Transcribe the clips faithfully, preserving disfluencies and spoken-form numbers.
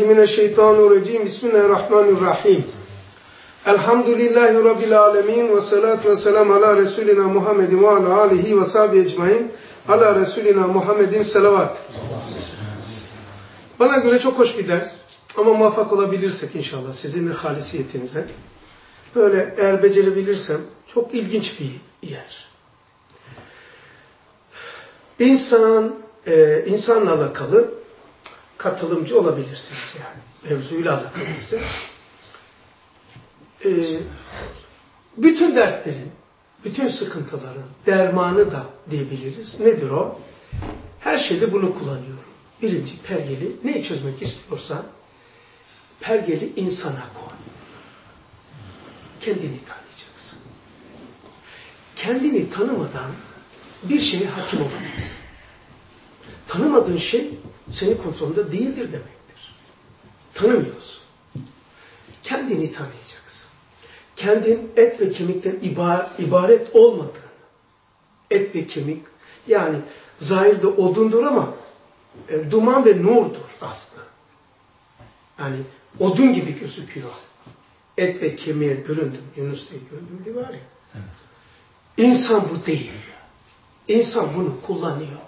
Euzubillahimineşşeytanirracim. Bismillahirrahmanirrahim. Elhamdülillahi Rabbil alemin. Ve salatu ve selamu ala Resulina Muhammedin ve ala alihi ve sahbihi ecmain. Ala Resulina Muhammedin selavat. Bana göre çok hoş bir ders. Ama muvaffak olabilirsek inşallah sizin de halisiyetinize. Böyle eğer becerebilirsem çok ilginç bir yer. İnsan, e, insanla alakalı katılımcı olabilirsiniz yani. Mevzuyla alakalı ise. E, bütün dertlerin, bütün sıkıntıların dermanı da diyebiliriz. Nedir o? Her şeyde bunu kullanıyorum. Birinci pergeli, neyi çözmek istiyorsan pergeli insana koy. Kendini tanıyacaksın. Kendini tanımadan bir şeye hakim olamazsın. Tanımadığın şey senin kontrolünde değildir demektir. Tanımıyorsun. Kendini tanıyacaksın. Kendin et ve kemikten ibaret olmadığını, et ve kemik yani zahirde odundur ama e, duman ve nurdur aslında. Yani odun gibi gözüküyor. Et ve kemiğe büründüm. Yunus diye göründüm diye var ya. Evet. İnsan bu değil. İnsan bunu kullanıyor.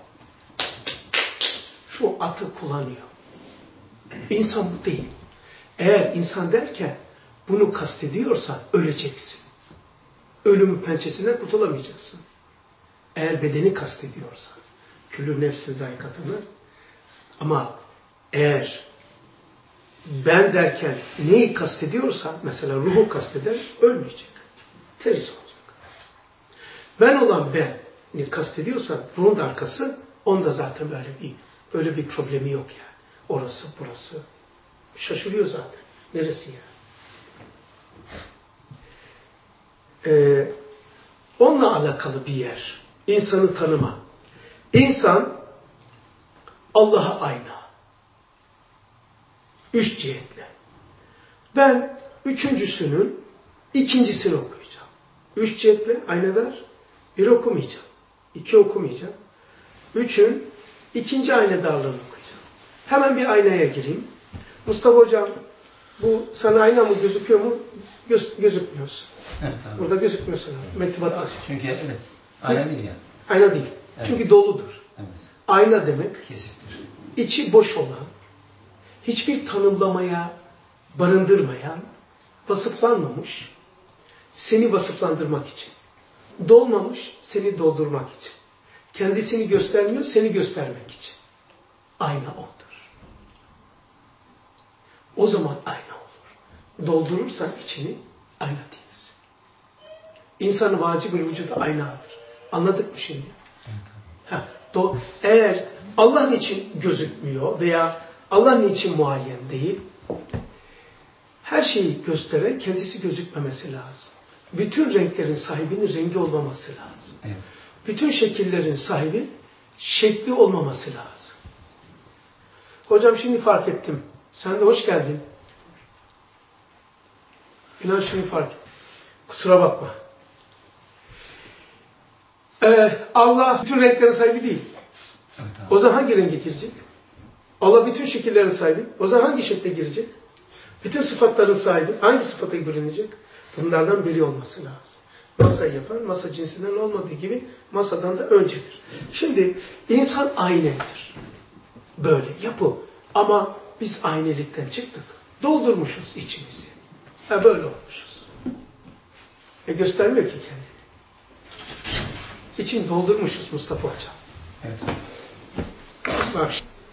Şu atı kullanıyor. İnsan bu değil. Eğer insan derken bunu kastediyorsan öleceksin. Ölümün pençesinden kurtulamayacaksın. Eğer bedeni kastediyorsan. Küllü nefsin zayikatını. Ama eğer ben derken neyi kastediyorsan, mesela ruhu kasteder, ölmeyecek. Teris olacak. Ben olan beni kastediyorsan, ruhun da arkası, onda zaten böyle bir, böyle bir problemi yok yani. Orası, burası. Şaşırıyor zaten. Neresi yani? Ee, onunla alakalı bir yer. İnsanı tanıma. İnsan, Allah'a ayna. Üç cihetle. Ben üçüncüsünün ikincisini okuyacağım. Üç cihetle aynalar bir okumayacağım. İki okumayacağım. Üçün ikinci aynadarlığını okuyacağım. Hemen bir aynaya gireyim. Mustafa Hocam bu sana ayna mı gözüküyor mu? Göz, gözükmüyorsun. Evet, abi. Burada gözükmüyorsun. Mektubatta. Çünkü evet. Ayna değil yani. Ayna değil. Evet. Çünkü doludur. Evet. Ayna demek kesiftir. İçi boş olan, hiçbir tanımlamaya barındırmayan, vasıflanmamış, seni vasıflandırmak için. Dolmamış, seni doldurmak için. Kendisini göstermiyor, seni göstermek için. Ayna odur. O zaman ayna olur. Doldurursan içini, ayna değilsin. İnsanın vacib bir vücudu aynadır. Anladık mı şimdi? Ha, do, eğer Allah niçin gözükmüyor veya Allah niçin muayyen değil, her şeyi gösteren kendisi gözükmemesi lazım. Bütün renklerin sahibinin rengi olmaması lazım. Evet. Bütün şekillerin sahibi şekli olmaması lazım. Hocam şimdi fark ettim. Sen de hoş geldin. İnan şimdi fark ettim. Kusura bakma. Ee, Allah bütün renklerin sahibi değil. Evet, o zaman hangi renge girecek? Allah bütün şekillerin sahibi. O zaman hangi şekle girecek? Bütün sıfatların sahibi. Hangi sıfata bürünecek? Bunlardan biri olması lazım. Masa yapan, masa cinsinden olmadığı gibi masadan da öncedir. Şimdi insan aynedir. Böyle yapı. Ama biz aynelikten çıktık. Doldurmuşuz içimizi. Ha, böyle olmuşuz. E göstermiyor ki kendini. İçini doldurmuşuz Mustafa Hocam. Evet. Bak.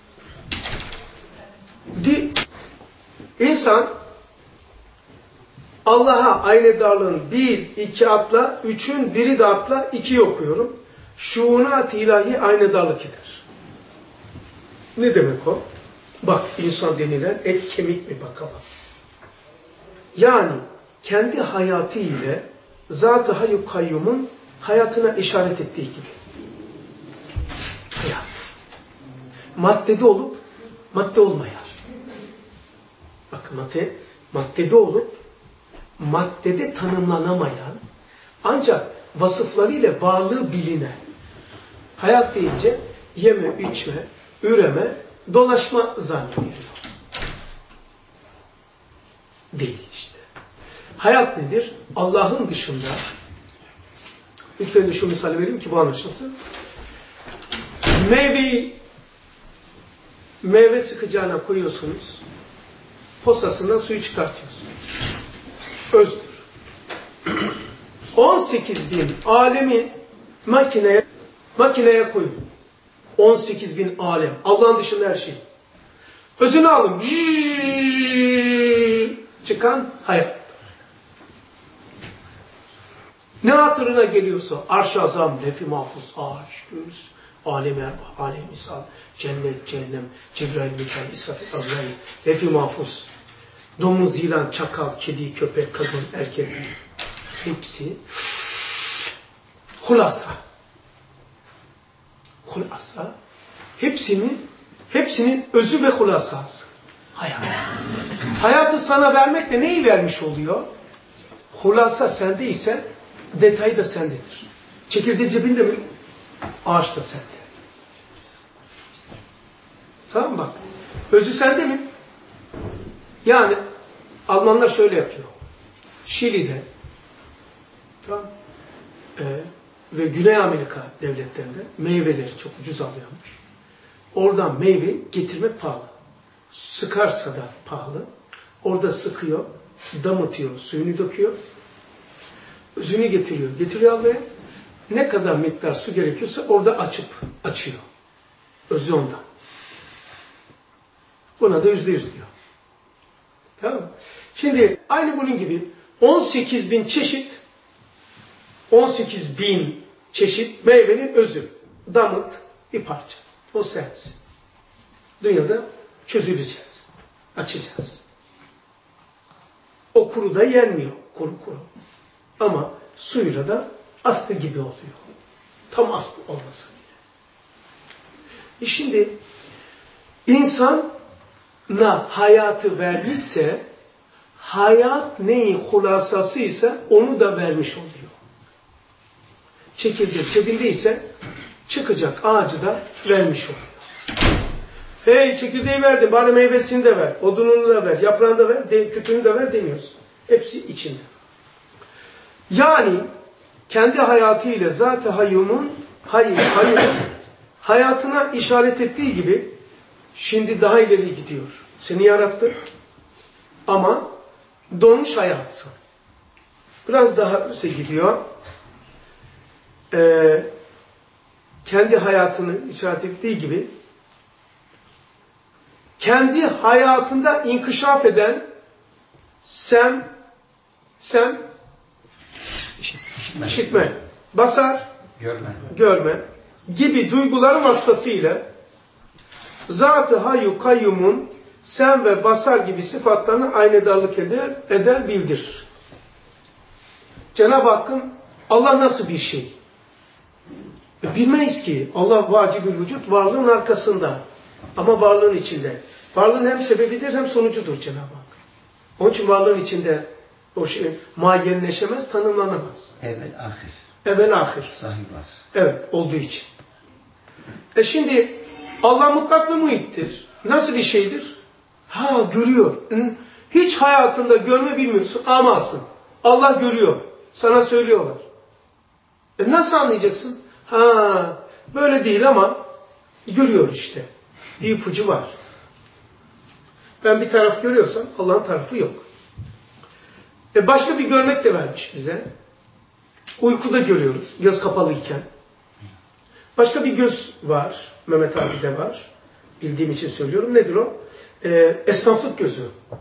Di, insan Allah'a aynedarlığın bir, iki atla, üçün biri de atla, ikiyi okuyorum. Şuunat-ı ilahi aynedarlık eder. Ne demek o? Bak insan denilen et kemik mi bakalım. Yani kendi hayatı ile Zat-ı Hayy-ı Kayyum'un hayatına işaret ettiği gibi. Hayat. Maddede olup madde olmayan. Bak madde, maddede olup maddede tanımlanamayan ancak vasıflarıyla varlığı bilinen. Hayat deyince yeme, içme, üreme, dolaşma zannediliyor. değil işte. Hayat nedir? Allah'ın dışında, ilk önce şu misali vereyim ki bu anlaşılsın. Meyveyi, meyve sıkacağına koyuyorsunuz, posasından suyu çıkartıyorsunuz. Özdür. on sekiz bin alemi makineye, makineye koyun. on sekiz bin alem. Allah'ın dışında her şey. Özünü alın. Çıkan hayat. Ne hatırına geliyorsa arş-ı azam, lef-i mahfuz, arş, göğüs, alem erbah, alem misal, cennet, cehennem, Cebrail, Mikail, İsrafil, Azrail, lef-i mahfuz, domuz, yılan, çakal, kedi, köpek, kadın, erkek, hepsi hulasa. Hulasa. Hepsinin, hepsinin özü ve hulasası. Hayat. Hayatı sana vermek de neyi vermiş oluyor? Hulasa sende ise detayı da sendedir. Çekirdeği cebinde mi? Ağaç da sende. Tamam mı bak? Özü sende mi? Yani Almanlar şöyle yapıyor. Şili'de tamam, ee, ve Güney Amerika devletlerinde meyveleri çok ucuz alıyormuş. Oradan meyve getirmek pahalı. Sıkarsa da pahalı. Orada sıkıyor, damıtıyor, suyunu döküyor. Özünü getiriyor. Getiriyor almaya. Ne kadar miktar su gerekiyorsa orada açıp açıyor. Özü ondan. Buna da yüzde yüz diyor. Tamam mı? Şimdi aynı bunun gibi on sekiz bin çeşit on sekiz bin çeşit meyvenin özü. Damıt bir parça. O sensin. Dünyada çözüleceğiz. Açacağız. O kuru da yenmiyor. Kuru kuru. Ama suyla da aslı gibi oluyor. Tam aslı olmasa bile. E şimdi insana hayatı vermişse hayat neyin hulasasıysa onu da vermiş oluyor. Çekirdek cebindeyse çıkacak ağacı da vermiş oluyor. Hey çekirdeği verdim, bari meyvesini de ver, odununu da ver, yaprağını da ver, de, kütüğünü de ver demiyorsun. Hepsi içinde. Yani kendi hayatıyla zat-ı hayyumun, hayy, hayyumun hayatına işaret ettiği gibi şimdi daha ileri gidiyor. Seni yarattı ama donmuş hayatsın. Biraz daha üste gidiyor. Ee, kendi hayatını işaret ettiği gibi kendi hayatında inkişaf eden sem, sem işitme, işitme basar, görme. görme gibi duyguların vasıtasıyla Zat-ı Hayyu Kayyum'un sem ve basar gibi sıfatlarını aynedarlık eder, eder bildirir. Cenab-ı Hakk'ın Allah nasıl bir şey? E bilmeyiz ki. Allah vacibül vücut varlığın arkasında. Ama varlığın içinde. Varlığın hem sebebidir hem sonucudur Cenab-ı Hak. Onun için varlığın içinde o şey muayyenleşemez, tanımlanamaz. Evvel ahir. Evvel ahir. Sahih var. Evet, olduğu için. E şimdi Allah mutlak ve muhittir. Nasıl bir şeydir? Ha, görüyor. Hiç hayatında görme bilmiyorsun, amasın. Allah görüyor. Sana söylüyorlar. E nasıl anlayacaksın? Ha, böyle değil ama görüyor işte. Bir ipucu var. Ben bir taraf görüyorsam Allah'ın tarafı yok. E başka bir görmek de vermiş bize. Uykuda görüyoruz, göz kapalıyken. Başka bir göz var, Mehmet abi de var. Bildiğim için söylüyorum. Nedir o? E, esnaflık gözü.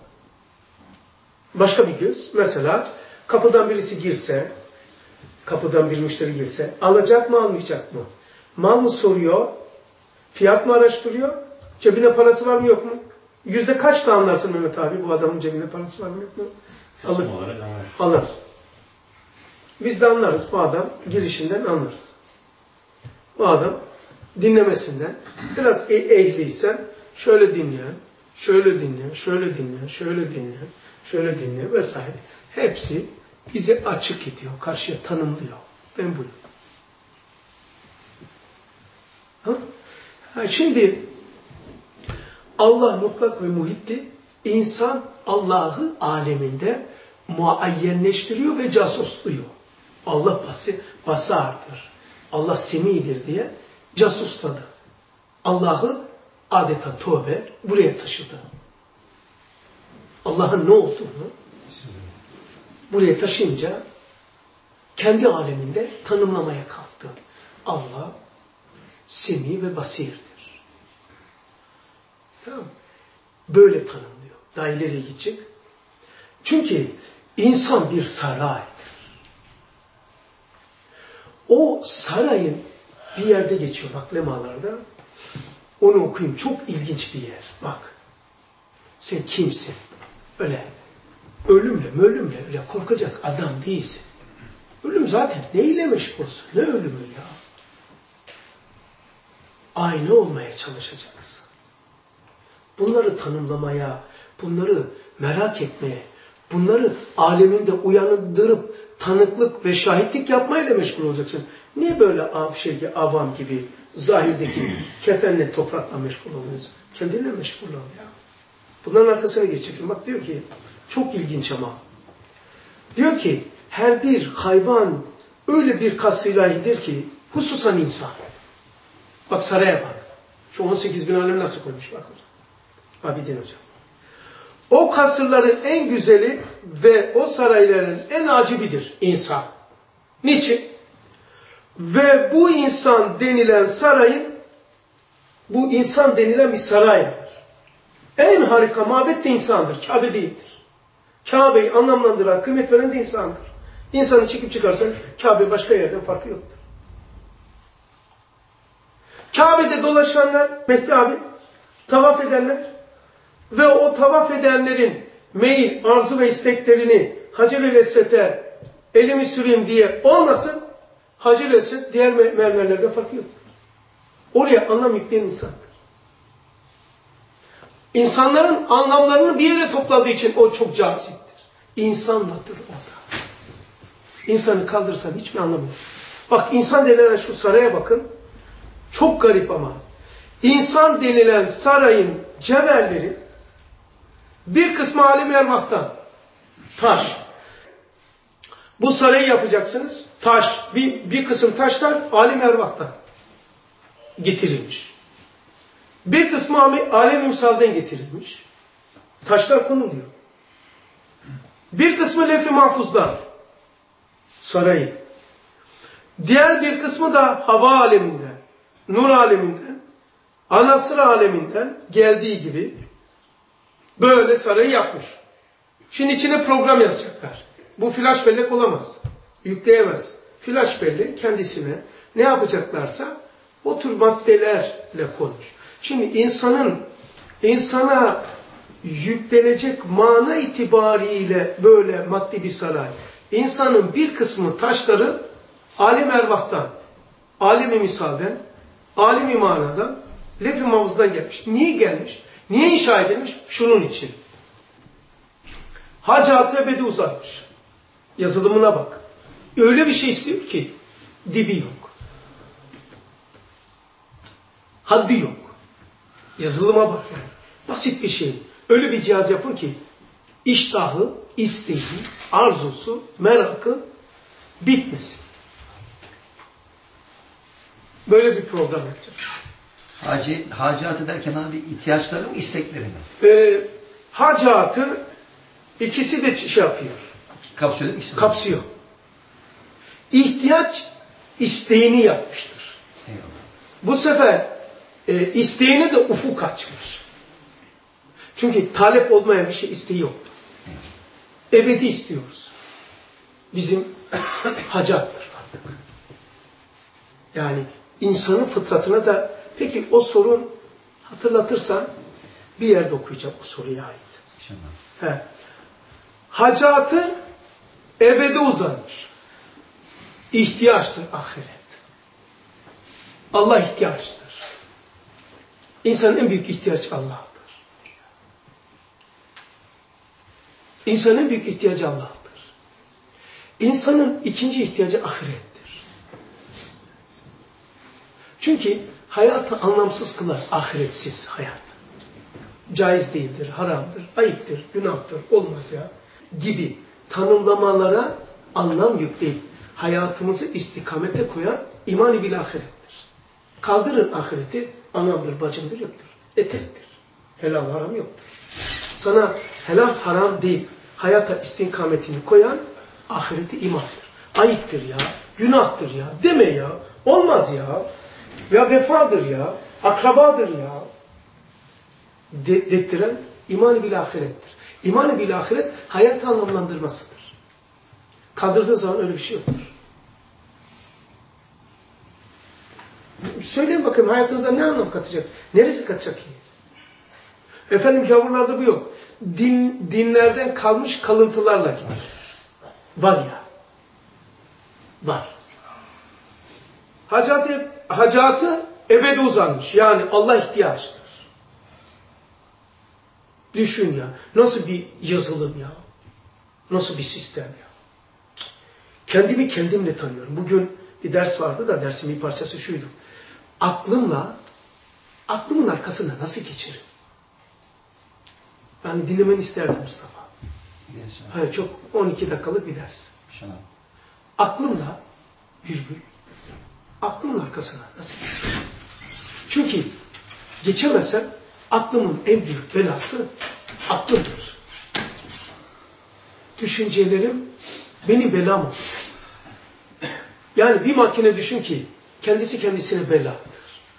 Başka bir göz. Mesela kapıdan birisi girse, kapıdan bir müşteri girse, alacak mı almayacak mı? Mal mı soruyor? Fiyat mı araştırıyor? Cebine parası var mı yok mu? Yüzde kaç da anlarsın Mehmet abi bu adamın cebinde parası var mı yok mu? Alır. Alır. Biz de anlarız. Bu adam girişinden anlarız. Bu adam dinlemesinden biraz ehliysen şöyle dinleyen, şöyle dinleyen, şöyle dinleyen, şöyle dinleyen, şöyle dinleyen vesaire. Hepsi bize açık ediyor. Karşıya tanımlıyor. Ben buyum. Ha? Ha, şimdi Allah mutlak ve muhitti İnsan Allah'ı aleminde muayyenleştiriyor ve casusluyor. Allah basi, basardır. Allah semidir diye casusladı. Allah'ı adeta tövbe buraya taşıdı. Allah'ın ne olduğunu buraya taşıyınca kendi aleminde tanımlamaya kalktı. Allah semi ve basirdir. Tamam. Böyle tanımlıyor. Daha ileriye gidecek. Çünkü insan bir saraydır. O sarayın bir yerde geçiyor bak lemalarda. Onu okuyayım. Çok ilginç bir yer. Bak. Sen kimsin? Öyle ölümle mölümle öyle korkacak adam değilsin. Ölüm zaten neyle meşgulsün? Ne ölümü ya? Aynı olmaya çalışacaksın. Bunları tanımlamaya, bunları merak etmeye, bunları aleminde uyandırıp tanıklık ve şahitlik yapmayla meşgul olacaksın. Niye böyle av şey, avam gibi zahirdeki kefenle toprakla meşgul oluyorsun? Kendinle meşgul ol ya. Bunların arkasına geçeceksin. Bak diyor ki, çok ilginç ama. Diyor ki, her bir hayvan öyle bir kas-ı ki, hususan insan. Bak saraya bak. Şu on sekiz bin alem nasıl koymuş bak. Abidin hocam. O kasırların en güzeli ve o sarayların en acibidir insan. Niçin? Ve bu insan denilen sarayın, bu insan denilen bir saray var. En harika mabet de insandır, Kabe değildir. Kabe'yi anlamlandıran, kıymet veren de insandır. İnsanı çekip çıkarsan Kabe başka yerden farkı yoktur. Kabe'de dolaşanlar, Mehdi abi, tavaf edenler ve o tavaf edenlerin meyil, arzu ve isteklerini Hacer-i Esved'e elimi süreyim diye olmasın, Hacer-i Esved diğer mermerlerden farkı yoktur. Oraya anlam yükleyen insandır. İnsanların anlamlarını bir yere topladığı için o çok caziptir. İnsanlattır orada. İnsanı kaldırsan hiçbir anlamı yok. Bak insan denilen şu saraya bakın. Çok garip ama. İnsan denilen sarayın cevherleri bir kısmı alem-i ervahtan. Taş. Bu sarayı yapacaksınız. Taş. Bir, bir kısım taşlar alem-i ervahtan getirilmiş. Bir kısmı alem-i imsalden getirilmiş. Taşlar konuluyor. Bir kısmı lef-i mahfuzdan. Sarayı. Diğer bir kısmı da hava aleminden, nur aleminden, anasır aleminden geldiği gibi böyle sarayı yapmış. Şimdi içine program yazacaklar. Bu flash bellek olamaz. Yükleyemez. Flash bellek kendisine ne yapacaklarsa o tür maddelerle konuş. Şimdi insanın insana yüklenecek mana itibariyle böyle maddi bir saray. İnsanın bir kısmı taşları alem ervahtan, alem-i misalden, alem-i manadan, lef-i mahfuzdan gelmiş. Niye gelmiş? Niye inşa edilmiş? Şunun için. Hacat ebedi uzanmış. Yazılımına bak. Öyle bir şey istiyor ki dibi yok. Haddi yok. Yazılıma bak yani. Basit bir şey. Öyle bir cihaz yapın ki iştahı, isteği, arzusu, merakı bitmesin. Böyle bir program yapacağız. Haci, hacatı derken abi ihtiyaçları mı, istekleri mi? Ee, hacatı ikisi de şey yapıyor. Kapsıyor değil mi? Kapsıyor. İhtiyaç isteğini yapmıştır. Eyvallah. Bu sefer e, isteğini de ufuk açmış. Çünkü talep olmayan bir şey isteği yok. Ebedi istiyoruz. Bizim hacattır artık. Yani insanın fıtratına da peki o sorun hatırlatırsan bir yerde okuyacağım o soruya ait. He. Hacatı ebede uzanmış. İhtiyaçtır ahiret. Allah ihtiyaçtır. İnsanın en büyük ihtiyacı Allah'tır. İnsanın en büyük ihtiyacı Allah'tır. İnsanın ikinci ihtiyacı ahirettir. Çünkü hayatı anlamsız kılar ahiretsiz hayat. caiz değildir, haramdır, ayıptır, günahtır, olmaz ya gibi tanımlamalara anlam yükleyip hayatımızı istikamete koyan iman-ı bil ahirettir. Kaldırın ahireti, anamdır, bacımdır yoktur. Etektir. Helal haram yoktur. Sana helal haram deyip hayata istikametini koyan ahireti imandır. Ayıptır ya, günahtır ya, deme ya, olmaz ya, ya vefadır ya, akrabadır ya de dettiren iman-ı bil ahirettir. İman-ı bil ahiret hayatı anlamlandırmasıdır. Kaldırdığı zaman öyle bir şey yoktur. Söyleyin bakayım hayatınıza ne anlam katacak? Neresi katacak ki? Efendim gavurlarda bu yok. Din, dinlerden kalmış kalıntılarla gider. Var ya. Var. Hacatı, hacatı ebedi uzanmış. Yani Allah ihtiyaçtır. Düşün ya. Nasıl bir yazılım ya. Nasıl bir sistem ya. Kendimi kendimle tanıyorum. Bugün bir ders vardı da dersimin bir parçası şuydu. Aklımla, aklımın arkasına nasıl geçerim? Yani dinlemeni isterdim Mustafa. Hayır, çok on iki dakikalık bir ders. Şuna. Aklımla virgül, aklımın arkasına nasıl geçerim? Çünkü geçemezsem aklımın en büyük belası aklımdır. Düşüncelerim benim belam olur. Yani bir makine düşün ki kendisi kendisine beladır.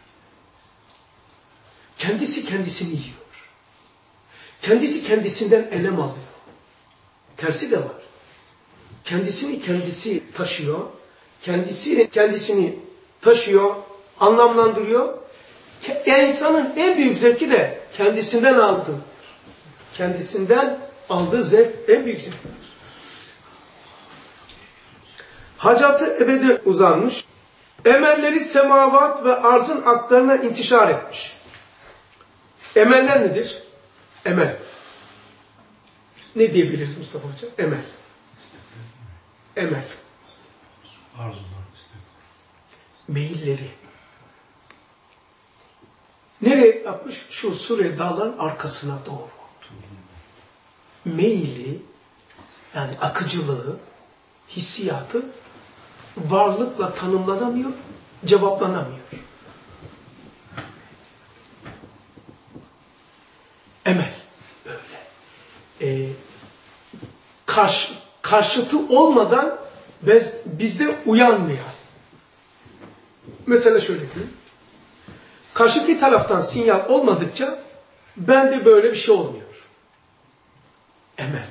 Kendisi kendisini yiyor. Kendisi kendisinden elem alıyor. Tersi de var. Kendisini kendisi taşıyor. Kendisi kendisini taşıyor, anlamlandırıyor. İnsanın en büyük zevki de kendisinden aldığı. Kendisinden aldığı zevk en büyük zevktir. Hacatı ebedi uzanmış. Emelleri semavat ve arzın atlarına intişar etmiş. Emeller nedir? Emel. Ne diyebiliriz Mustafa Hocam? Emel. Emel. Arzular, istekler. Meyilleri. Nereye yapmış? Şu Suriye dağların arkasına doğru. Meyili, yani akıcılığı, hissiyatı varlıkla tanımlanamıyor, cevaplanamıyor. Emel. Böyle. Ee, karşı, karşıtı olmadan biz, bizde uyanmayan. Mesela şöyle diyeyim. Karşıki taraftan sinyal olmadıkça bende böyle bir şey olmuyor. Emeller.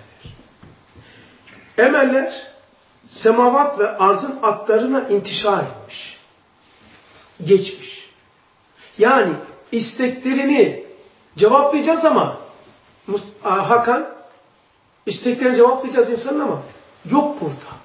Emeller semavat ve arzın atlarına intişar etmiş. Geçmiş. Yani isteklerini cevaplayacağız ama Hakan, isteklerini cevaplayacağız insanın ama yok burada.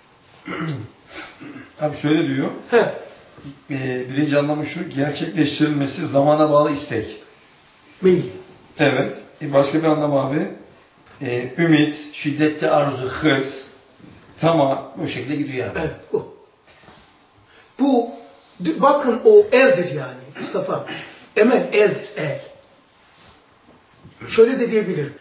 Abi şöyle diyor. He. E, birinci anlamı şu, gerçekleştirilmesi zamana bağlı istek. Meyil. Evet. E, başka bir anlam abi. E, ümit, Şiddetli arzu, hırs, tamam. bu şekilde gidiyor yani. Evet, o. Bu, bakın o eldir yani Mustafa. Emel eldir, el. Şöyle de diyebilirim.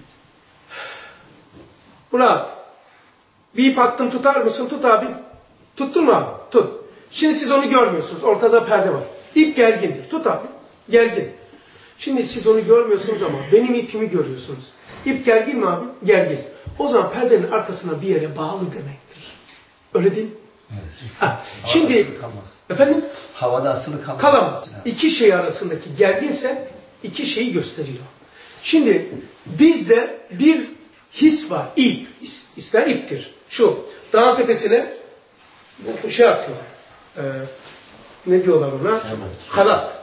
Murat, bir ip attım, tutar mısın? Tut abi. Tuttun mu abi? Tut. Şimdi siz onu görmüyorsunuz. Ortada perde var. İp gergindir. Tut abi. Gergin. Şimdi siz onu görmüyorsunuz ama benim ipimi görüyorsunuz. İp gergin mi abi? Gergin. O zaman perdenin arkasına bir yere bağlı demektir. Öyle değil mi? Evet. Ha, şimdi, efendim? Havada asılı kalmaz. Kalamaz. İki şey arasındaki gerginse iki şeyi gösteriyor. Şimdi bizde bir his var. İp. İster iptir. Şu. Dağın tepesine bu şey atıyorlar. Ee, ne diyorlar ona? Evet. Halat.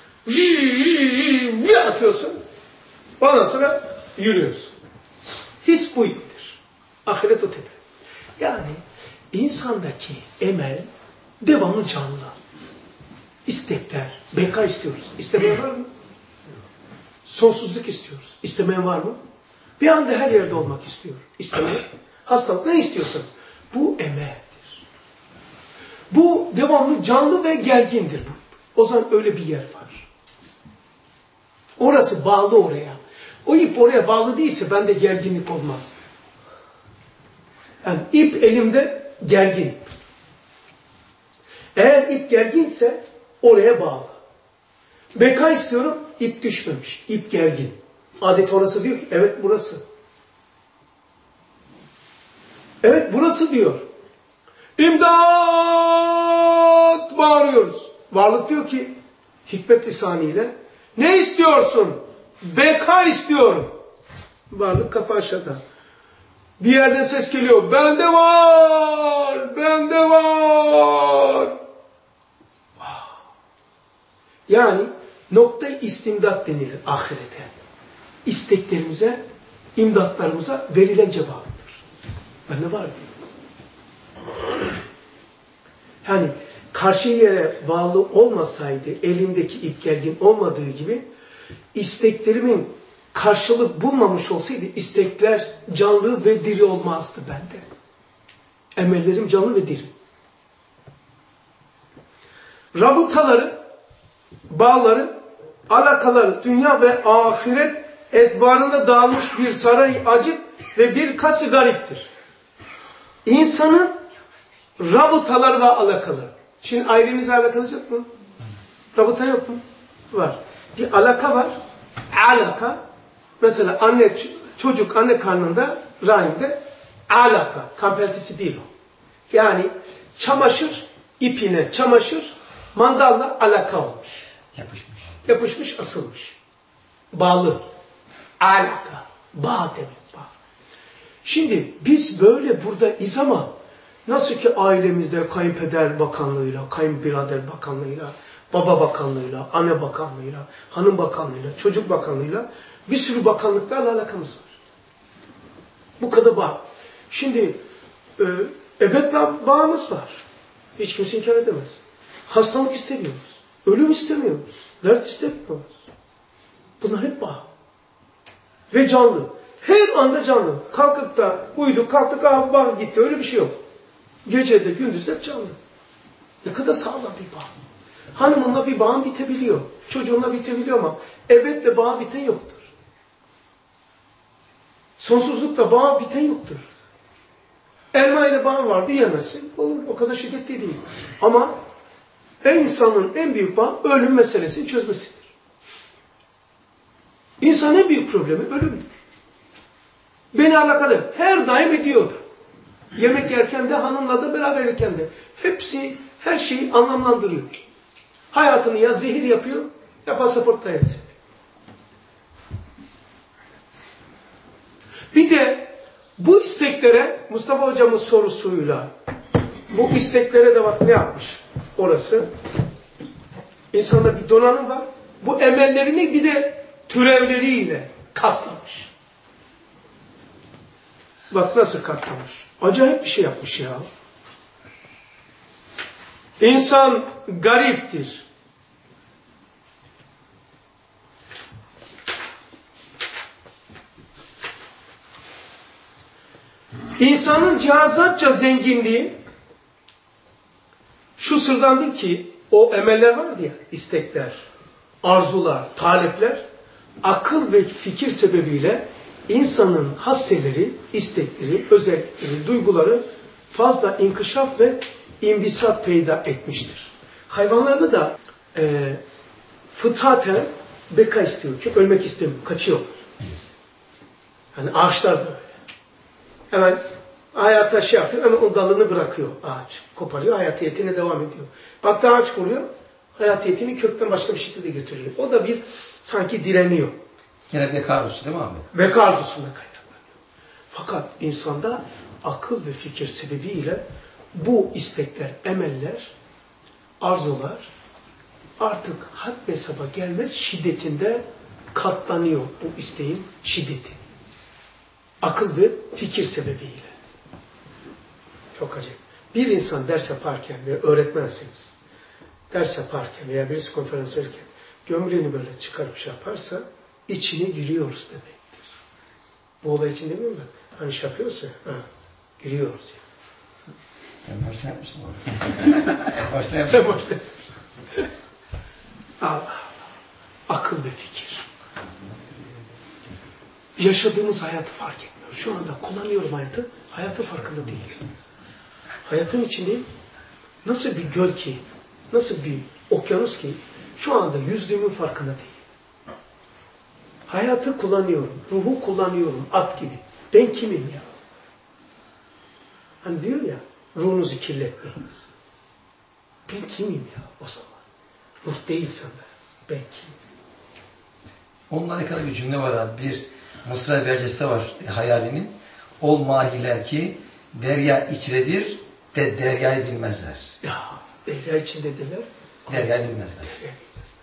Bir atıyorsun. Ondan sonra yürüyorsun. His bu iptir. Ahiret o tepe. Yani insandaki emel devamlı canlı. İstekler. Beka istiyoruz. İstemeyen var mı? Sonsuzluk istiyoruz. İstemeyen var mı? Bir anda her yerde olmak istiyor. İstemeyen. Hastalık ne istiyorsanız. Bu emeldir. Bu devamlı canlı ve gergindir bu. O zaman öyle bir yer var. Orası bağlı oraya. O ip oraya bağlı değilse bende gerginlik olmazdı. Yani ip elimde gergin. Eğer ip gerginse oraya bağlı. Beka istiyorum, ip düşmemiş. İp gergin. Adet orası diyor ki, evet burası. Evet burası diyor. İmdat! Bağırıyoruz. Varlık diyor ki, hikmet lisaniyle, ne istiyorsun? Beka istiyorum. Varlık kafa aşağıda. Bir yerden ses geliyor. Bende var! Bende var! Yani nokta-i istimdat denilir ahirete. İsteklerimize, imdatlarımıza verilen cevaptır. Bende var diyor. Yani karşı yere bağlı olmasaydı, elindeki ip gergin olmadığı gibi, isteklerimin karşılık bulmamış olsaydı, istekler canlı ve diri olmazdı bende. Emellerim canlı ve diri. Rabıtaları, bağları, alakaları, dünya ve ahiret edvarında dağılmış bir saray acip ve bir kası gariptir. İnsanın rabıtaları ve alakaları. Şimdi ailemizle alakanız yok mu? Rabıta yok mu? Var. Bir alaka var. Alaka. Mesela anne, çocuk anne karnında, rahimde alaka. Kampeltisi değil o. Yani çamaşır ipine çamaşır mandalla alaka olmuş. Yapışmış. Yapışmış, asılmış. Bağlı. Alaka. Bağ demek, bağ. Şimdi biz böyle buradayız ama nasıl ki ailemizde kayınpeder bakanlığıyla, kayınbirader bakanlığıyla, baba bakanlığıyla, anne bakanlığıyla, hanım bakanlığıyla, çocuk bakanlığıyla bir sürü bakanlıklarla alakamız var. Bu kadar bağ. Şimdi e, ebed bağımız var. Hiç kimse inkar edemez. Hastalık istemiyoruz. Ölüm istemiyoruz. Dert istemiyoruz. Bunlar hep bağ. Ve canlı. Her anda canlı. Kalkıp da uyuduk, kalktık, ah bağ gitti. Öyle bir şey yok. Gecede, gündüz hep canlı. Ne kadar sağlam bir bağ. Hanımınla bir bağın bitebiliyor. Çocuğunla bitebiliyor ama ebedle bağ biten yoktur. Sonsuzlukta bağ biten yoktur. Elma ile bağ var diyemezsin. Olur, o kadar şiddetli değil. Ama insanın en büyük bağ ölüm meselesini çözmesidir. İnsanın en büyük problemi ölümdür. Beni alakadar. Her daim ediyordu. Yemek yerken de, hanımla da, beraberken de. Hepsi, her şeyi anlamlandırıyor. Hayatını ya zehir yapıyor, ya pasaport dairesi. Bir de bu isteklere, Mustafa hocamın sorusuyla, bu isteklere de bak ne yapmış orası. İnsanda bir donanım var. Bu emellerini bir de türevleriyle katlamış. Bak nasıl katlamış. Acayip bir şey yapmış ya. İnsan gariptir. İnsanın cihazatça zenginliği şu sırdandır ki o emeller vardı ya, istekler, arzular, talepler, akıl ve fikir sebebiyle insanın hasseleri, istekleri, özellikleri, duyguları fazla inkişaf ve imbisat peyda etmiştir. Hayvanlarda da e, fıtraten beka istiyor. Çünkü ölmek istemiyor, kaçıyor. Yani ağaçlar da öyle. Hemen hayata şey yapıyor, hemen o dalını bırakıyor ağaç. Koparıyor, hayatiyetine devam ediyor. Baktı ağaç kuruyor, hayatiyetini kökten başka bir şekilde götürüyor. O da bir sanki direniyor. Gene beka arzusu değil mi abi? Beka arzusunda kaynaklanıyor. Fakat insanda akıl ve fikir sebebiyle bu istekler, emeller, arzular artık had hesaba gelmez şiddetinde katlanıyor bu isteğin şiddeti. Akıl ve fikir sebebiyle. Çok acayip. Bir insan ders yaparken veya öğretmensiniz, ders yaparken veya birisi konferans verirken gömleğini böyle çıkarıp şey yaparsa içine giriyoruz demektir. Bu olay için demiyorum da hani şey yapıyorsa ha, giriyoruz yani. Ben başta yapmıştım onu. başta yapmıştım. Sen başta yapmıştın. Allah Allah. Akıl ve fikir. yaşadığımız hayatı fark etmiyoruz. Şu anda kullanıyorum hayatı, hayatın farkında değilim. Hayatın içindeyim. Nasıl bir göl ki, nasıl bir okyanus ki, şu anda yüzdüğümün farkında değilim. Hayatı kullanıyorum, ruhu kullanıyorum, at gibi. Ben kimim ya? Hani diyor ya, ruhunuzu kirletmeyiniz. Ben kimim ya o zaman? Ruh değilsem ben, ben kimim? Onunla alakalı bir cümle var abi. Bir Mısra bercesi var e, hayalinin. Ol mahiler ki derya içredir de deryayı bilmezler. Ya derya içindedirler. Deryayı bilmezler. Deryayı bilmezler.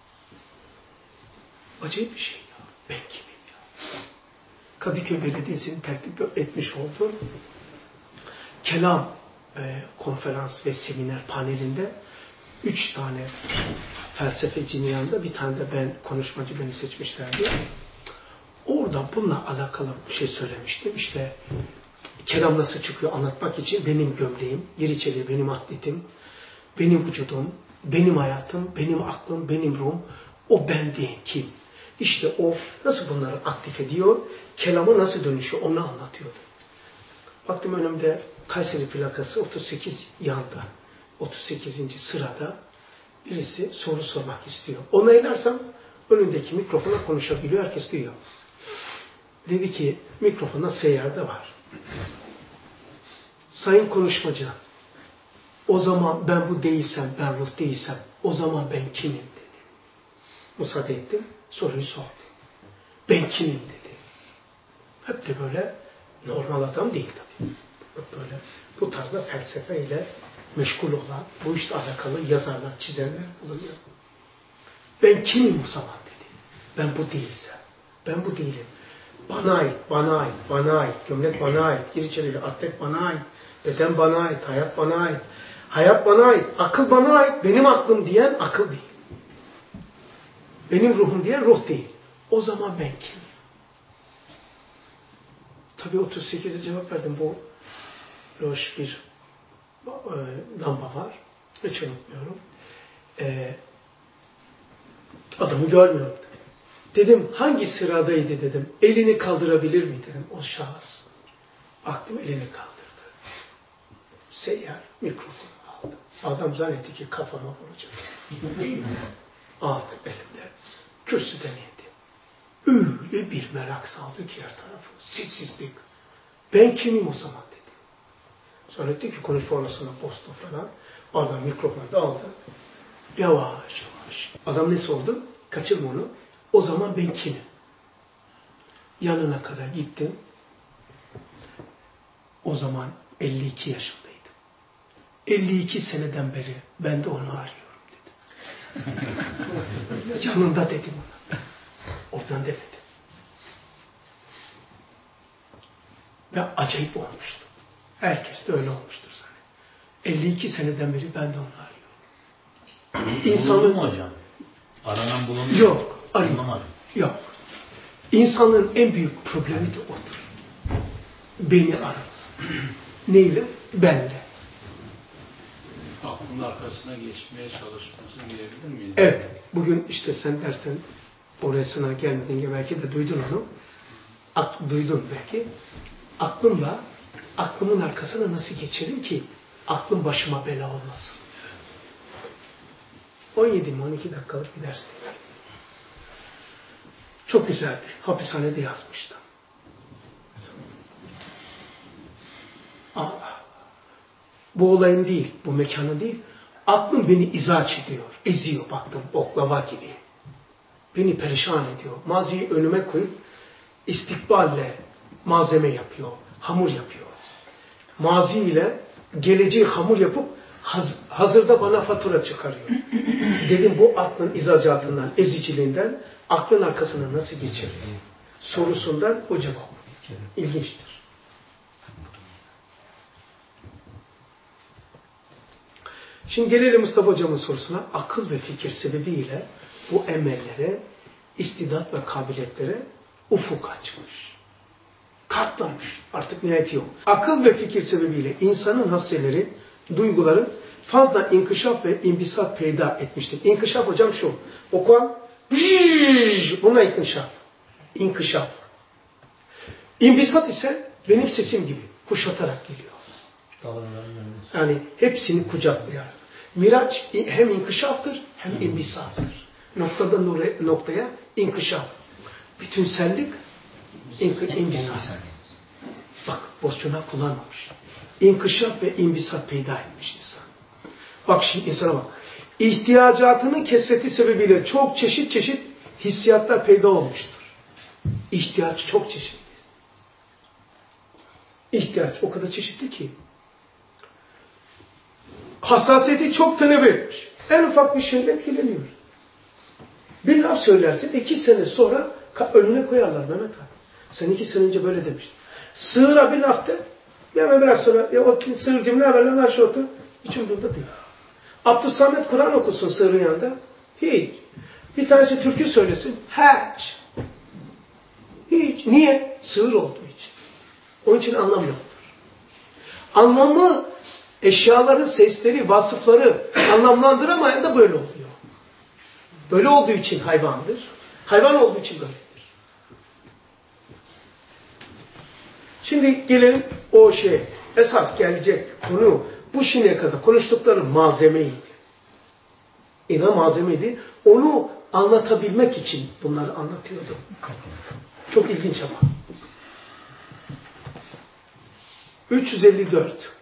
Acayip bir şey ya. Ben kimim ya? Kadıköy Belediyesi'nin tertip etmiş olduğu kelam e, konferans ve seminer panelinde üç tane felsefecinin yanında bir tane de ben konuşmacı beni seçmişlerdi. Orada bununla alakalı bir şey söylemiştim. İşte kelam nasıl çıkıyor anlatmak için benim gömleğim, Yeniçeri benim atletim, benim vücudum, benim hayatım, benim aklım, benim ruhum, o ben değil kim? İşte o nasıl bunları aktif ediyor, kelamı nasıl dönüşüyor onu anlatıyordu. Baktım önümde Kayseri plakası otuz sekiz yanda, otuz sekizinci sırada birisi soru sormak istiyor. Onaylarsam önündeki mikrofona konuşabiliyor, herkes duyuyor. Dedi ki mikrofonda seyyarda var. Sayın konuşmacı, o zaman ben bu değilsem, ben ruh değilsem, o zaman ben kimim dedi. Müsaade ettim, soruyu sordu. Ben kimim dedi. Hep de böyle normal adam değil tabii. Böyle bu tarzda felsefeyle meşgul olan, bu işle alakalı yazarlar, çizenler bulunuyor. Ben kimim o zaman dedi. Ben bu değilsem, ben bu değilim. Bana ait, bana ait, bana ait, gömlek bana ait, gir içeri, atlet bana ait, beden bana ait, hayat bana ait, hayat bana ait, akıl bana ait, benim aklım diyen akıl değil. Benim ruhum diyen ruh değil. O zaman ben kimim? Tabii otuz sekize cevap verdim. Bu loş bir e, lamba var. Hiç unutmuyorum. E, adamı görmüyorum. Dedim hangi sıradaydı dedim. Elini kaldırabilir mi dedim o şahıs. Baktım elini kaldırdı. Seyyar mikrofonu aldı. Adam zannetti ki kafama vuracak. Aldım elimde. Kürsüden indi. Öyle bir merak saldı ki her tarafı. Sessizlik. Ben kimim o zaman dedi. Zannetti ki konuşma orasına postu falan. Adam mikrofonu da aldı. Yavaş yavaş. Adam ne sordu? Kaçırma onu. O zaman ben kimim? Yanına kadar gittim. O zaman elli iki yaşındaydım. elli iki seneden beri ben de onu arıyorum dedim. Yanında dedim ona. Oradan demedim. Ve acayip olmuştu. Herkes de öyle olmuştur zaten. elli iki seneden beri ben de onu arıyorum. İnsanın... Bulundu mu hocam? Aranan bulundu mu? Yok. Arıyorum. Yok. İnsanın en büyük problemi de odur. Beni araması. Neyle? Benle. Aklının arkasına geçmeye çalışması diyebilir miyiz? Evet. Bugün işte sen dersten orasına gelmediğinde belki de duydun onu. Ak, duydun belki. Aklımla, aklımın arkasına nasıl geçerim ki aklım başıma bela olmasın. on yedi on iki dakikalık bir dersti. Çok güzeldi. Hapishanede yazmıştım. Allah. Bu olayın değil, bu mekanın değil. Aklım beni izaç ediyor, eziyor baktım oklava gibi. Beni perişan ediyor. Maziyi önüme koyup istikballe malzeme yapıyor, hamur yapıyor. Mazi ile geleceği hamur yapıp haz, hazırda bana fatura çıkarıyor. Dedim bu aklın izacatından, eziciliğinden aklın arkasına nasıl geçerim? Sorusundan o cevap. İlginçtir. Şimdi gelelim Mustafa Hocam'ın sorusuna. Akıl ve fikir sebebiyle bu emellere, istidat ve kabiliyetlere ufuk açmış. Katlamış. Artık nihayeti yok. Akıl ve fikir sebebiyle insanın hasseleri, duyguları fazla inkişaf ve imbisat peyda etmiştir. İnkişaf hocam şu. Okuan buna inkişaf. İnkişaf. İnbisat ise benim sesim gibi kuşatarak geliyor. Yani hepsini kucaklayarak. Miraç hem inkişaftır hem inbisattır. Noktadan noktaya inkişaf. Bütünsellik inbisat. Bak boşuna kullanmamış. İnkişaf ve inbisat peyda etmiş insan. Bak şimdi insana bak. İhtiyacatının kesreti sebebiyle çok çeşit çeşit hissiyatlar peyda olmuştur. İhtiyaç çok çeşitli. İhtiyaç o kadar çeşitli ki. Hassasiyeti çok talep etmiş. En ufak bir şeyle etkileniyor. Bir laf söylersin, iki sene sonra önüne koyarlar Mehmet abi. Sen iki sene önce böyle demiştin. Sığıra bir laf de, hemen biraz sonra, ya o sığır cümle haberle ver şu otur. Hiç umurunda değil. Abdülsamet Kur'an okusun sığırın yanında. Hiç. Bir tanesi türkü söylesin. Hiç. Hiç. Niye? Sığır olduğu için. Onun için anlam yoktur. Anlamı, eşyaların sesleri, vasıfları anlamlandıramayan da böyle oluyor. Böyle olduğu için hayvandır. Hayvan olduğu için böyledir. Şimdi gelelim o şey. Esas gelecek konu bu şimdiye kadar konuştukları malzemeydi. İnan malzemeydi. Onu anlatabilmek için bunları anlatıyordum. Çok ilginç ama. üç yüz elli dört.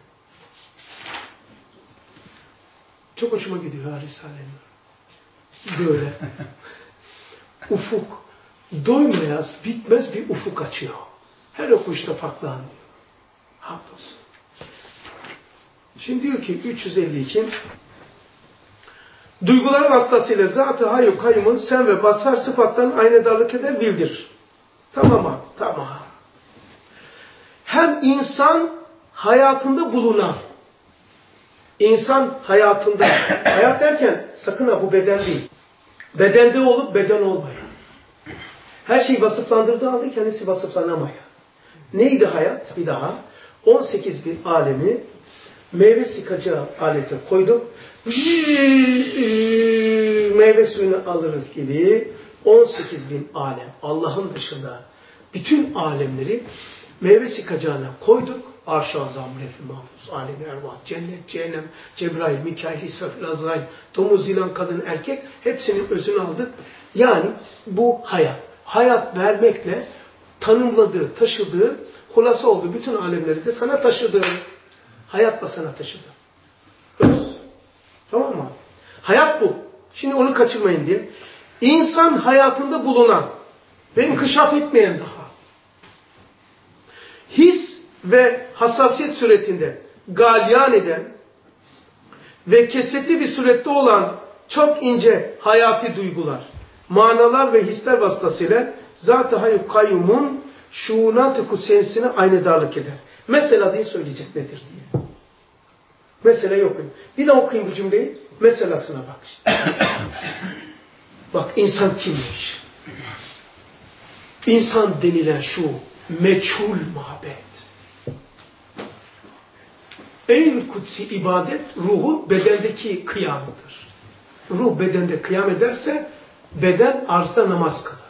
Çok hoşuma gidiyor ha Risale'nin. Böyle. Ufuk. Doymayaz, bitmez bir ufuk açıyor. Her okuyuşta farklı anlıyor. Hamdolsun. Şimdi diyor ki üç yüz elli iki. Duyguları vasıtasıyla Zat-ı Hayyu Kayyum'un sen ve basar sıfattan aynedarlık eder bildir. Tamam abi, tamam. Hem insan hayatında bulunan, insan hayatında, hayat derken sakın ha bu beden değil. Bedende olup beden olmayan. Her şeyi vasıflandırdığı anda kendisi vasıflanamayan. Neydi hayat? Bir daha. on sekiz bin alemi meyve sıkacağı alete koyduk. Meyve suyunu alırız gibi on sekiz bin alem. Allah'ın dışında bütün alemleri meyve sıkacağına koyduk. Arş-ı Azam, Lef-i Mahfuz, alem-i ervah, cennet, cehennem, Cebrail, Mikail, İsrafil, Azrail, domuz, yılan, kadın, erkek hepsinin özünü aldık. Yani bu hayat. Hayat vermekle tanımladığı, taşıdığı, hulasa olduğu bütün alemleri de sana taşıdığı. Hayatla sana taşıdı. Öz. Tamam mı? Hayat bu. Şimdi onu kaçırmayın diye. İnsan hayatında bulunan ve inkişaf etmeyen daha. His ve hassasiyet suretinde galyan eden ve kesretli bir surette olan çok ince hayati duygular, manalar ve hisler vasıtasıyla Zat-ı Hayyu Kayyum'un şuunat-ı kutsiyesine aynedarlık eder. Mesela diye söyleyecek nedir diye. Mesela yok. Bir daha okuyayım bu cümleyi. Meselasına bak işte. Bak insan kimmiş? İnsan denilen şu meçhul muhabbet. En kutsi ibadet ruhun bedendeki kıyamıdır. Ruh bedende kıyam ederse beden arzda namaz kılar.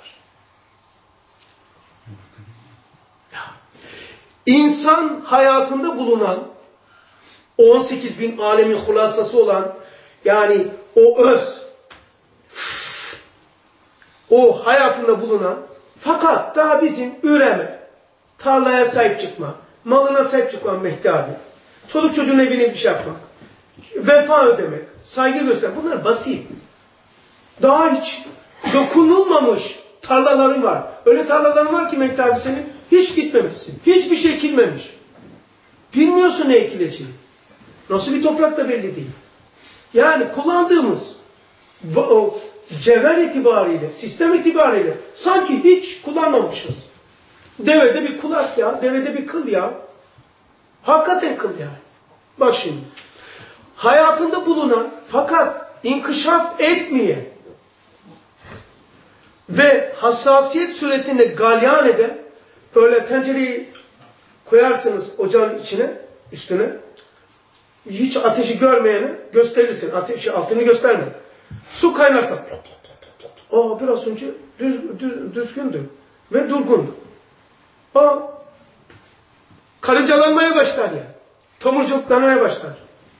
İnsan hayatında bulunan on sekiz bin alemin hulasası olan yani o öz o hayatında bulunan fakat daha bizim üreme, tarlaya sahip çıkma, malına sahip çıkma mehtali, çoluk çocuğun evine bir şey yapmak, vefa ödemek, saygı göstermek bunlar basit. Daha hiç dokunulmamış tarlaların var. Öyle tarlaların var ki Mehdi abi senin hiç gitmemişsin. Hiçbir şey ekilmemiş. Bilmiyorsun ne ekileceğini. Nasıl bir toprak da belli değil. Yani kullandığımız o cevher itibariyle, sistem itibariyle sanki hiç kullanmamışız. Devede bir kulak ya, devede bir kıl ya. Hakikaten kıl yani. Bak şimdi. Hayatında bulunan fakat inkişaf etmeyen ve hassasiyet suretinde galyan eden böyle tencereyi koyarsınız ocağın içine, üstüne. Hiç ateşi görmeyene gösterirsin. Ateşi altını gösterme. Su kaynarsa aa biraz önce düz, düz, düzgündü ve durgundu. Aa karıncalanmaya başlar ya. Tomurcuklanmaya başlar.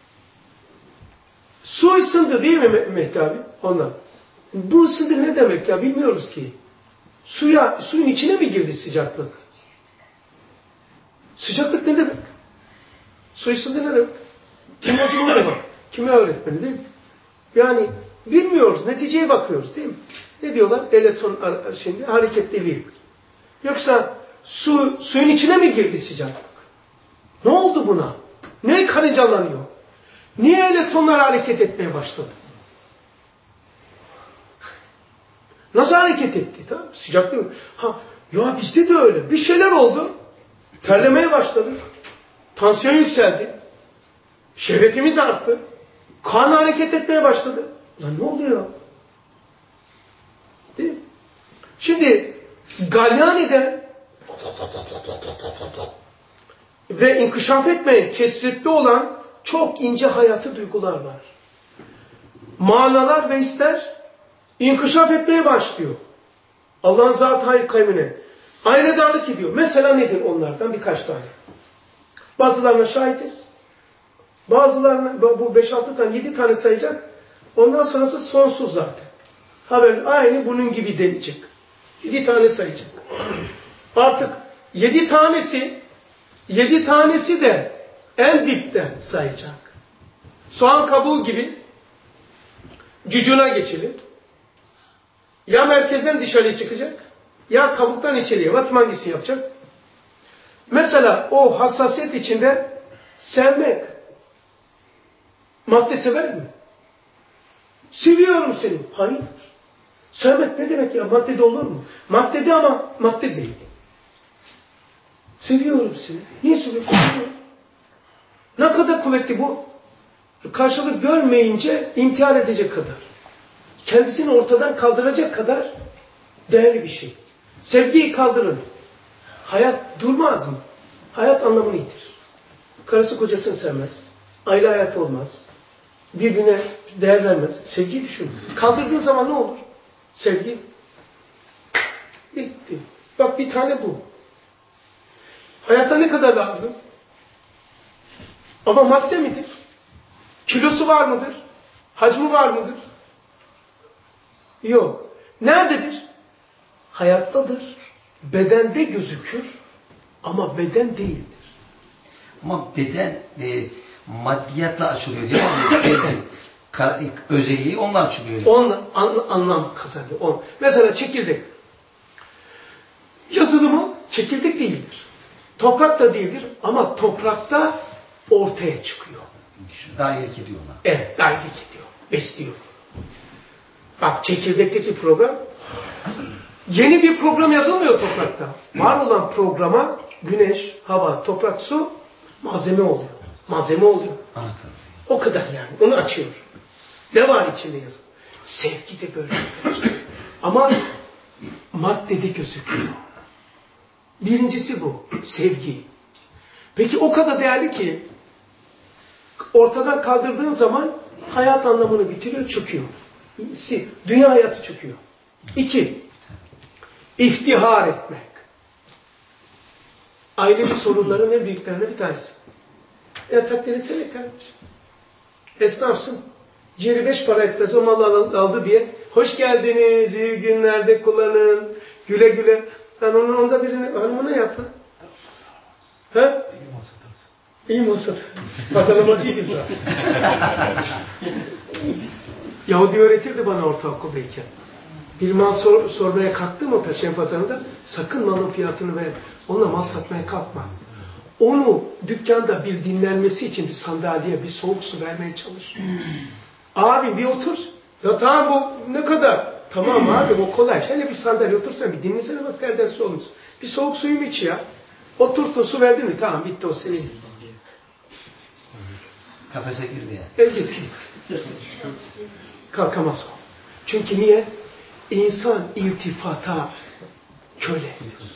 Su ısındı değil mi Mehdi abi? Ondan. Bu ısındı ne demek ya bilmiyoruz ki. Suya, suyun içine mi girdi sıcaklık? Sıcaklık ne demek? Su ısındı ne demek? Kim hocam öyle bak. Kimya öğretmeni değil mi? Yani bilmiyoruz. Neticeye bakıyoruz değil mi? Ne diyorlar? Elektron şimdi hareketliliği. Yoksa su, suyun içine mi girdi sıcaklık? Ne oldu buna? Ne karıncalanıyor? Niye elektronlar hareket etmeye başladı? Nasıl hareket etti? Tamam, sıcak değil mi? Ha, ya bizde de öyle. Bir şeyler oldu. Terlemeye başladık. Tansiyon yükseldi. Şehvetimiz arttı. Kan hareket etmeye başladı. Lan ne oluyor? Değil mi? Şimdi Galyani'de ve inkişaf etmeyen, kesretli olan çok ince hayatı duygular var. Manalar ve hisler inkişaf etmeye başlıyor. Allah'ın zat-ı kaymine. Aynedarlık ediyor. Mesela nedir onlardan? Birkaç tane. Bazılarına şahitiz. Bazılarına bu beş altı tane, yedi tane sayacak. Ondan sonrası sonsuz zaten. Haber aynı bunun gibi denecek. yedi tane sayacak. Artık yedi tanesi yedi tanesi de en dipten sayacak. Soğan kabuğu gibi cücuna geçelim. Ya merkezden dışarıya çıkacak ya kabuktan içeriye. Bakayım hangisini yapacak. Mesela o hassasiyet içinde sevmek. Madde sever mi? Seviyorum seni. Hayır. Sevmek ne demek ya? Maddede olur mu? Maddede ama madde değil. Seviyorum seni. Niye seviyorsun? Ne kadar kuvvetli bu? Karşılık görmeyince intihar edecek kadar. Kendisini ortadan kaldıracak kadar değerli bir şey. Sevgiyi kaldırın. Hayat durmaz mı? Hayat anlamını yitirir. Karısı kocasını sevmez. Aile hayatı olmaz. Birbirine değer vermez. Sevgiyi düşün. Kaldırdığın zaman ne olur? Sevgi bitti. Bak bir tane bu. Hayata ne kadar lazım? Ama madde midir? Kilosu var mıdır? Hacmi var mıdır? Yok. Nerededir? Hayattadır. Bedende gözükür ama beden değildir. Ama beden e, maddiyatla açılıyor değil mi? Sevgi, özelliği onunla açılıyor. On, an, anlam kazanıyor. On. Mesela çekirdek. Yazılımı çekirdek değildir. Toprak da değildir ama toprakta ortaya çıkıyor. Dairlik ediyor ona. Evet, dairlik ediyor. Besliyor. Bak çekirdekteki program yeni bir program yazılmıyor toprakta. Var olan programa güneş, hava, toprak, su malzeme oluyor. Malzeme oluyor. Anahtar. O kadar yani. Onu açıyor. Ne var içinde yazılı? Sevgi de böyle arkadaşlar. Ama maddede gözüküyor. Birincisi bu. Sevgi. Peki o kadar değerli ki ortadan kaldırdığın zaman hayat anlamını bitiriyor, çöküyor. Dünya hayatı çöküyor. İki, iftihar etmek. Ailevi sorunların en büyüklerinden bir tanesi. Ya takdir etsene kardeşim. Esnafsın. Ciğeri beş para etmez o malı aldı diye. Hoş geldiniz, iyi günlerde kullanın. Güle güle. Ben onun onda birini hanımına yapın. Ha? İyi masa tarzı. İyi masa. Pazarlamacıydım zaten. Yahudi öğretirdi bana ortaokuldayken. Bir mal sor, sormaya kalktı mı Perşembe Pazarı'nda sakın malın fiyatını ver. Onunla mal satmaya kalkma. Onu dükkanda bir dinlenmesi için bir sandalye, bir soğuk su vermeye çalış. Abi bir otur. Ya tamam bu ne kadar? Tamam abi o kolay. Hele bir sandalye otursan bir dinlesene bak nereden su olmuş. Bir soğuk suyumu iç ya. Oturttun su verdi mi? Tamam bitti o senin. Kafese girdi yani. Evet gitti. Kalkamaz o. Çünkü niye? İnsan irtifata köle.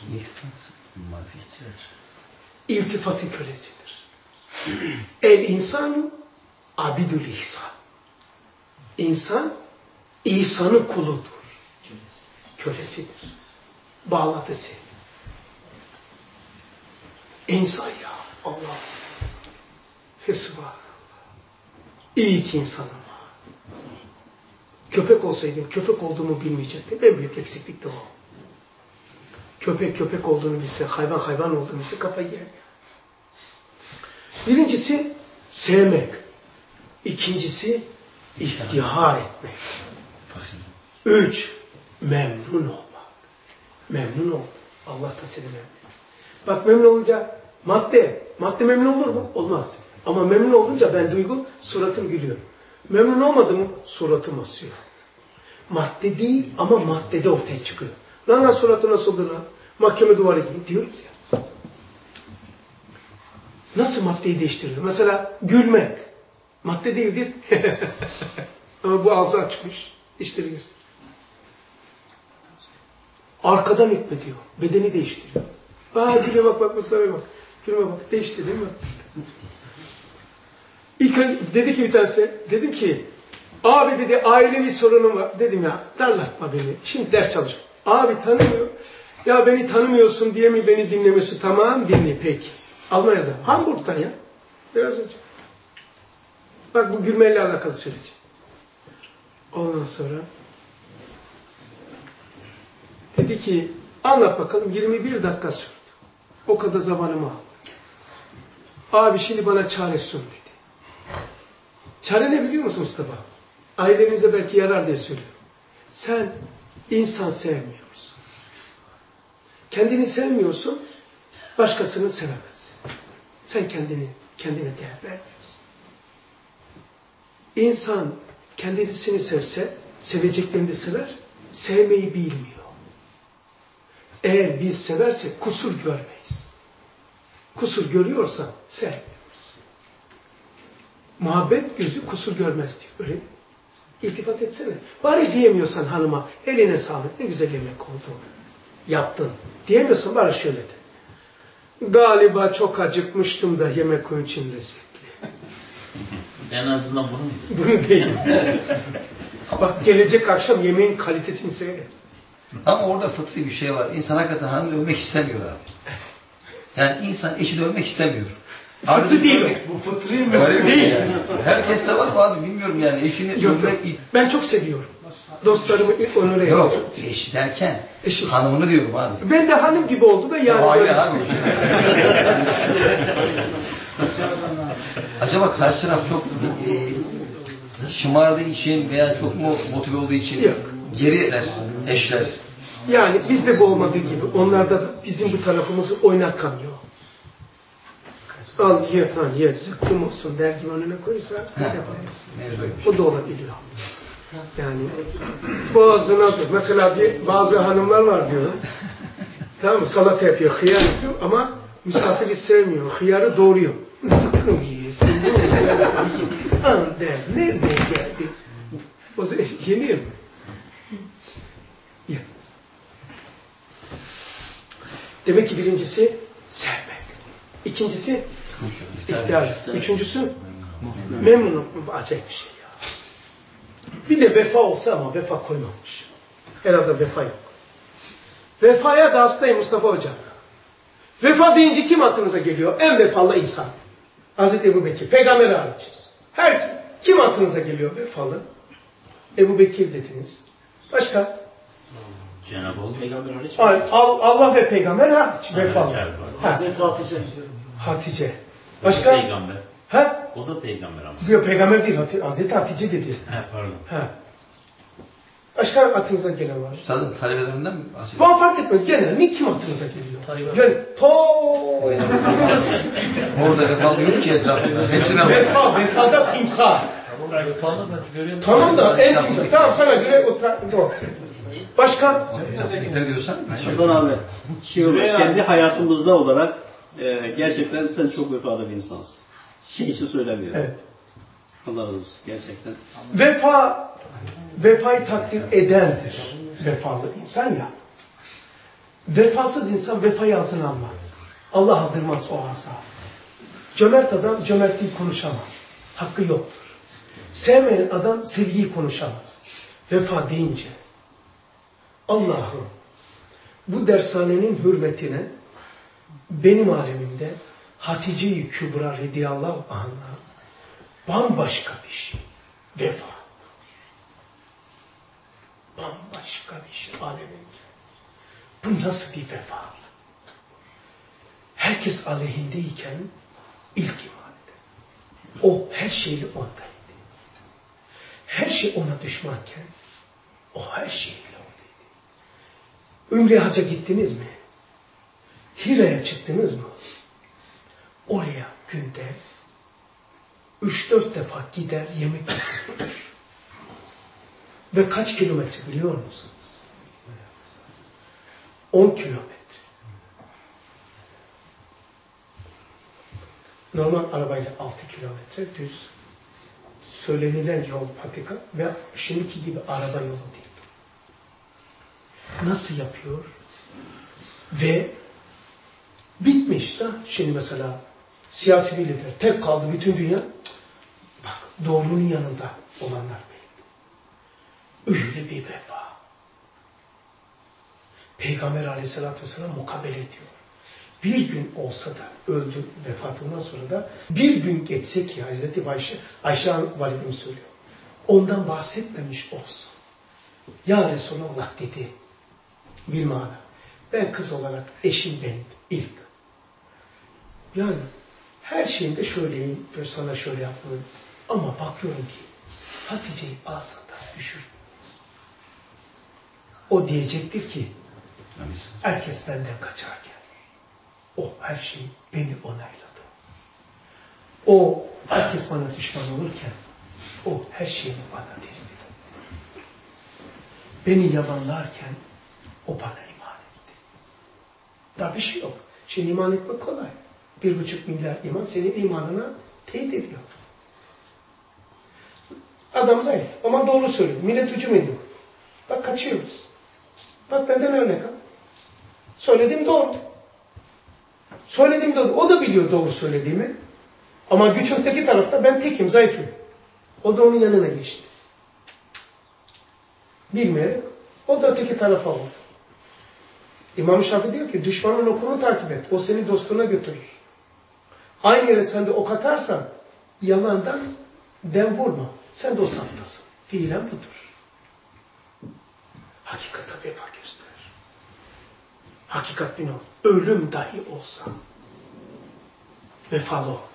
İltifatın kölesidir. El insanu abidül ihsan. İnsan İsa'nın kuludur. Kölesidir. Bağladı seni. İnsan ya. Allah. Fesubhanallah. İyi ki insanım. Köpek olsaydım, köpek olduğumu bilmeyecektim. En büyük eksiklik de o. Köpek köpek olduğunu bilse, hayvan hayvan olduğunu bilse kafayı yer. Birincisi sevmek. İkincisi iftihar etmek. Üç, memnun olmak. Memnun ol. Allah da seni memnun. Bak memnun olunca madde, madde memnun olur mu? Olmaz. Ama memnun olunca ben duygu, suratım gülüyor. Memnun olmadı mı? Suratım asıyor. Madde değil ama maddede ortaya çıkıyor. Lan lan suratı nasıldır lan? Mahkeme duvarı gibi diyoruz ya. Nasıl maddeyi değiştiriyor? Mesela gülmek. Madde değildir. Ama bu ağzı açmış. İştiriyoruz. Arkadan hükmediyor. Bedeni değiştiriyor. Aa güle bak bak Mustafa'ya bak. Gülme bak. Değişti değil mi? İlk dedi ki bir tanesi. Dedim ki abi dedi ailevi sorunum var. Dedim ya darlatma beni. Şimdi ders çalış. Abi tanımıyor. Ya beni tanımıyorsun diye mi beni dinlemesi? Tamam dinle peki. Almanya'da. Hamburg'dan ya. Biraz önce. Bak bu gülmeyle alakalı söyleyeceğim. Ondan sonra dedi ki anlat bakalım. Yirmi bir dakika sürdü. O kadar zamanımı aldı. Abi şimdi bana çare sun dedi. Çare ne biliyor musun Mustafa? Ailenize belki yarar diye söylüyorum. Sen insan sevmiyorsun. Kendini sevmiyorsun, başkasını sevemezsin. Sen kendini, kendine değer vermiyorsun. İnsan kendisini sevse, seveceklerini de sever, sevmeyi bilmiyor. Eğer biz seversek kusur görmeyiz. Kusur görüyorsan sevmiyoruz. Muhabbet gözü kusur görmez diyor. Öyle mi? İltifat etsene. Bari diyemiyorsan hanıma eline sağlık ne güzel yemek oldu. Yaptın. Diyemiyorsan bari şöyle de. Galiba çok acıkmıştım da yemek onun için lezzetli. En azından bunu mu? Bunu değil. Bak gelecek akşam yemeğin kalitesini seyret. Ama orada fıtri bir şey var. İnsan hakikaten hanım dövmek istemiyor abi. Yani insan eşi dövmek istemiyor. Fıtri değil o. Bu fıtri mi? Öyle değil yani. Herkes de var mı abi bilmiyorum yani. Eşini dövmek... Ben çok seviyorum. Dostlarımı onur ediyorum. Yok. Eş derken Eşim. hanımını diyorum abi. Ben de hanım gibi oldu da yani. Hayır böyle... abi. Acaba karşı taraf çok e, şımardığı için veya çok mu motive olduğu için Yok. geriler, eşler. Yani bizde bu olmadığı gibi onlarda da bizim bu tarafımızı oynatkamıyor. Al ye lan ye zıkkım olsun der gibi önüne koysa ne yapamıyorsun. O da olabiliyor. Yani boğazına dur. Mesela bir, bazı hanımlar var diyor. Tamam mı? Salata yapıyor, hıyar yapıyor ama misafiri sevmiyor. Hıyarı doğruyor. Zıkkım yiyesin. An der. Nereden geldi? O zaman yenir mi? Yemez. Demek ki birincisi sevmek. İkincisi ihtiyar. Üçüncüsü memnun olmak. Acayip bir şey ya. Bir de vefa olsa ama vefa koymamış. Herhalde vefa yok. Vefaya da hastayım Mustafa Hocam. Vefa deyince kim aklınıza geliyor? En vefalı insan. Hazreti Ebu Bekir. Peygamber hariç. Her kim, kim aklınıza geliyor vefalı? Ebu Bekir dediniz. Başka? Cenab-ı Allah peygamber hariç. Allah ve peygamber hariç. Vefalı. Hazreti Hatice. Hatice. Başka? O da peygamber. Ha? O da peygamber ama. Yok peygamber değil. Hazreti Hatice dedi. He pardon. Ha. Başka aklınıza gelen var mı? Üstadın talebelerinden mi bahsediyor? Bu fark etmez. Genel ne kim aklınıza geliyor? Yani to Orada vefalı yok ki etrafında. Hepsine bak. vefa, vefada timsah. Tamam da en timsah. Tamam sana göre o doğru. Başka? Ne diyorsan? Hasan abi, şey olarak, kendi hayatımızda olarak e, gerçekten sen çok vefalı bir insansın. Şey için söylemiyorum. Evet. Allah razı olsun gerçekten. Vefa, vefayı takdir edendir. Vefalı insan ya. Vefasız insan vefayı ağzına almaz. Allah aldırmaz o ağza. Cömert adam cömertliği konuşamaz. Hakkı yoktur. Sevmeyen adam sevgiyi konuşamaz. Vefa deyince Allah'ım bu dershanenin hürmetine benim alemimde Hatice-i Kübra radıyallahu anh'a bambaşka bir şey. Vefa. Bambaşka bir şey alemin. Bu nasıl bir vefa? Herkes aleyhindeyken ilk iman eder. O her şeyle ondaydı. Her şey ona düşmanken o her şeyle oradaydı. Ümre Hac'a gittiniz mi? Hira'ya çıktınız mı? Oraya günde üç dört defa gider yemek götürür. Ve kaç kilometre biliyor musun? on kilometre. Normal arabayla altı kilometre düz. Söylenilen yol patika ve şimdiki gibi araba yolu değil. Nasıl yapıyor? Ve bitmiş da şimdi mesela siyasi bir lider tek kaldı bütün dünya. Bak doğrunun yanında olanlar belli. Öyle bir vefa. Peygamber aleyhissalatü vesselam mukabele ediyor. Bir gün olsa da öldü vefatından sonra da bir gün geçse ki Hazreti Ayşe, Ayşe validemiz söylüyor. Ondan bahsetmemiş olsun. Ya Resulallah dedi. Bir mana. Ben kız olarak eşim benim ilk. Yani her şeyinde şöyleyim, sana şöyle yaptım. Ama bakıyorum ki Hatice'yi alsada düşür. O diyecektir ki herkes benden kaçarken o her şeyi beni onayladı. O herkes bana düşman olurken o her şeyini bana teslim etti. Beni yalanlarken o bana iman etti. Daha bir şey yok. Şimdi iman etmek kolay. Bir buçuk milyar iman senin imanına teyit ediyor. Adam zayıf ama doğru söylüyor. Millet hücum ediyor. Bak kaçıyoruz. Bak benden örnek al. Söylediğim doğru. Söylediğim doğru. O da biliyor doğru söylediğimi. Ama güç öteki tarafta ben tekim, zayıfım. O da onun yanına geçti. Bilmeyerek o da öteki tarafa oldu. İmam Şafii diyor ki düşmanın okunu takip et. O seni dostuna götürür. Aynı yere sen de ok atarsan yalandan dem vurma. Sen de o saftasın. Fiilen budur. Hakikata vefa göster. Hakikat bin ol. Ölüm dahi olsa vefalı ol.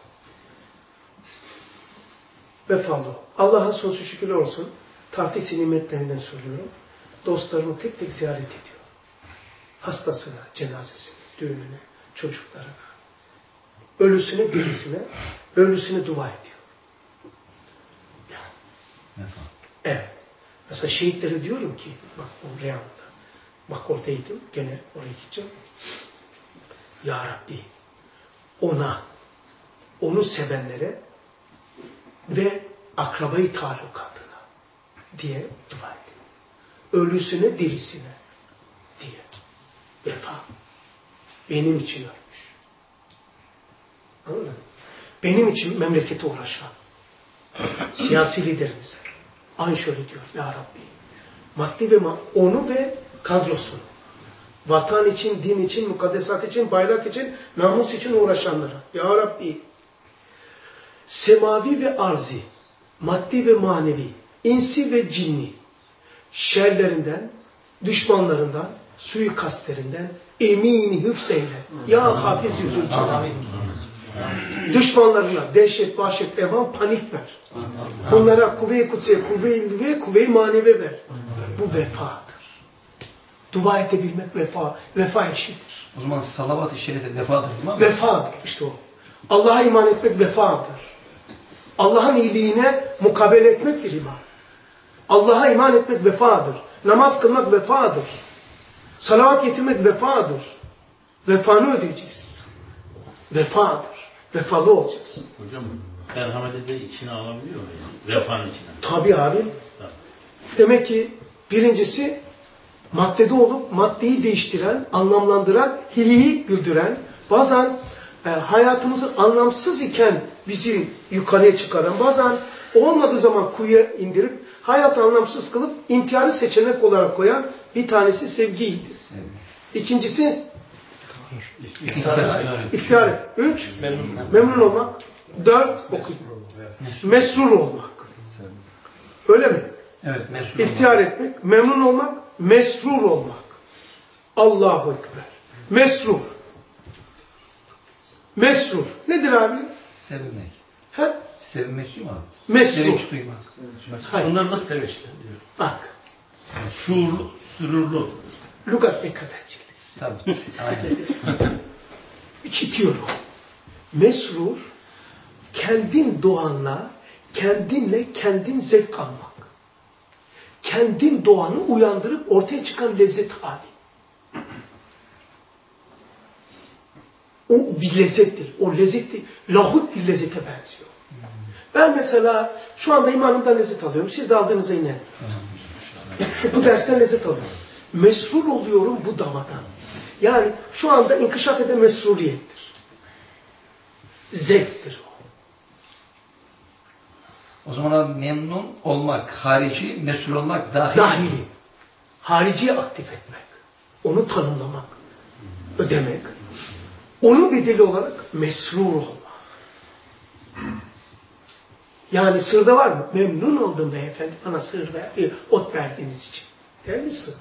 Vefalı ol. Allah'a sonsuz şükürler olsun. Tahtisi nimetlerinden söylüyorum. Dostlarını tek tek ziyaret ediyor. Hastasına, cenazesine, düğününe, çocuklarına, ölüsüne, dirisine, ölüsüne dua ediyor. Yani. Evet. Mesela şehitlere diyorum ki, bak o Reyhan'da, bak oradaydım, gene oraya gideceğim. Ya Rabbi, ona, onu sevenlere ve akrabayı talukatına diye dua ediyor. Ölüsüne, dirisine diye. Vefa. Benim için ölmüş. Anladın mı? Benim için memlekete uğraşan siyasi liderimize aynı şöyle diyor. Ya Rabbi, maddi ve ma onu ve kadrosunu, vatan için, din için, mukaddesat için, bayrak için, namus için uğraşanlara. Ya Rabbi, semavi ve arzi, maddi ve manevi, insi ve cinni, şerlerinden, düşmanlarından, suikastlerinden emin hıfzeyle. Ya Hafiz Yüzül Celal. Düşmanlarına dehşet, vahşet, evan, panik ver. Onlara kuvve-i kutsiye, kuvve-i ilmiye, kuvve-i manevi ver. Bu vefadır. Dua edebilmek vefa, vefa eşidir. O zaman salavat-ı şerife vefadır değil mi? Vefadır işte o. Allah'a iman etmek vefadır. Allah'ın iyiliğine mukabele etmektir iman. Allah'a iman etmek vefadır. Namaz kılmak vefadır. Salavat getirmek vefadır. Vefanı ödeyeceksin. Vefadır. Vefalı olacaksın. Hocam merhameti de içine alabiliyor mu? Yani? Vefanın içine. Tabii abi. Tabii. Demek ki birincisi maddede olup maddeyi değiştiren, anlamlandıran, hihi güldüren, bazen e, hayatımızı anlamsız iken bizi yukarıya çıkaran, bazen olmadığı zaman kuyuya indirip hayatı anlamsız kılıp intiharı seçenek olarak koyan bir tanesi sevgiydi. Sevgi. İkincisi İftihar. İftihar et. Üç, memnun olmak. Dört, okuyun. Mesrur olmak. Öyle mi? Evet, mesrur İftihar etmek, memnun olmak, mesrur olmak. Allahu Ekber. Mesrur. Mesrur. Nedir abi? Sevinmek. He? Sevinmek değil mi abi? Mesrur. Sevinç duymak. Hayır. Sınırlı sevinçli diyor. Bak. Şuurlu, sürurlu. Lugat ne kadar çeliz. Tabii. Aynen. İçitiyorum. Mesrur, kendin doğanla, kendinle kendin zevk almak. Kendin doğanı uyandırıp ortaya çıkan lezzet hali. O bir lezzettir. O lezzeti, lahut bir lezzete benziyor. Ben mesela şu anda imanımdan lezzet alıyorum. Siz de aldığınızda yine. Şu bu dersten lezzet alıyorum. Mesrur oluyorum bu davadan. Yani şu anda inkişaf eden mesruriyettir. Zevktir o. O zaman abi memnun olmak, harici, mesrur olmak dahil. Dahili. Hariciyi aktif etmek. Onu tanımlamak. Ödemek. Onun bedeli olarak mesrur olmak. Yani sırda var mı? Memnun oldum beyefendi bana sır ver, e, ot verdiğiniz için. Değil mi sır?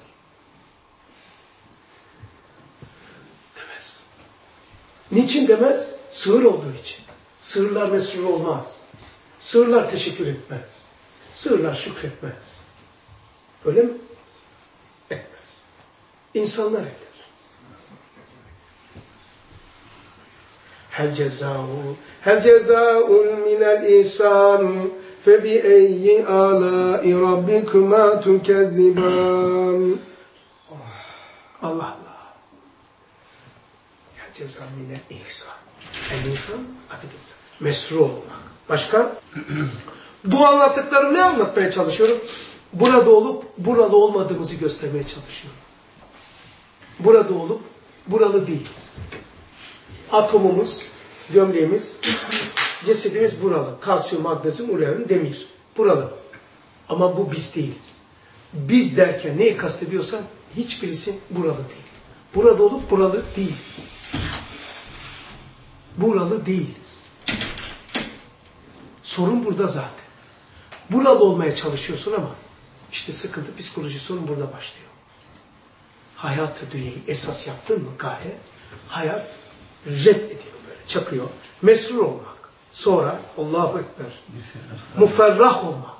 Demez. Niçin demez? Sığır olduğu için. Sığırlar mesrur olmaz. Sığırlar teşekkür etmez. Sığırlar şükretmez. Öyle mi? Etmez. İnsanlar eder. Hel cezâ'u hel cezâ'un minel ihsan fe bi eyyi âlâi rabbikuma tukezzibân. Allah Allah. Hel cezâ'u minel ihsan. El insan, abid insan. Mesrur olmak. Başka? Bu anlattıklarım ne anlatmaya çalışıyorum? Burada olup buralı olmadığımızı göstermeye çalışıyorum. Burada olup buralı değiliz. Atomumuz, gömleğimiz, cesedimiz buralı. Kalsiyum, magnezyum, ureum, demir. Buralı. Ama bu biz değiliz. Biz derken neyi kastediyorsan hiçbirisi buralı değil. Burada olup buralı değiliz. Buralı değiliz. Sorun burada zaten. Buralı olmaya çalışıyorsun ama işte sıkıntı, psikoloji sorun burada başlıyor. Hayatı, dünyayı esas yaptın mı gaye, hayat reddediyor böyle, çakıyor. Mesrur olmak. Sonra Allahu Ekber. Muferrah olmak.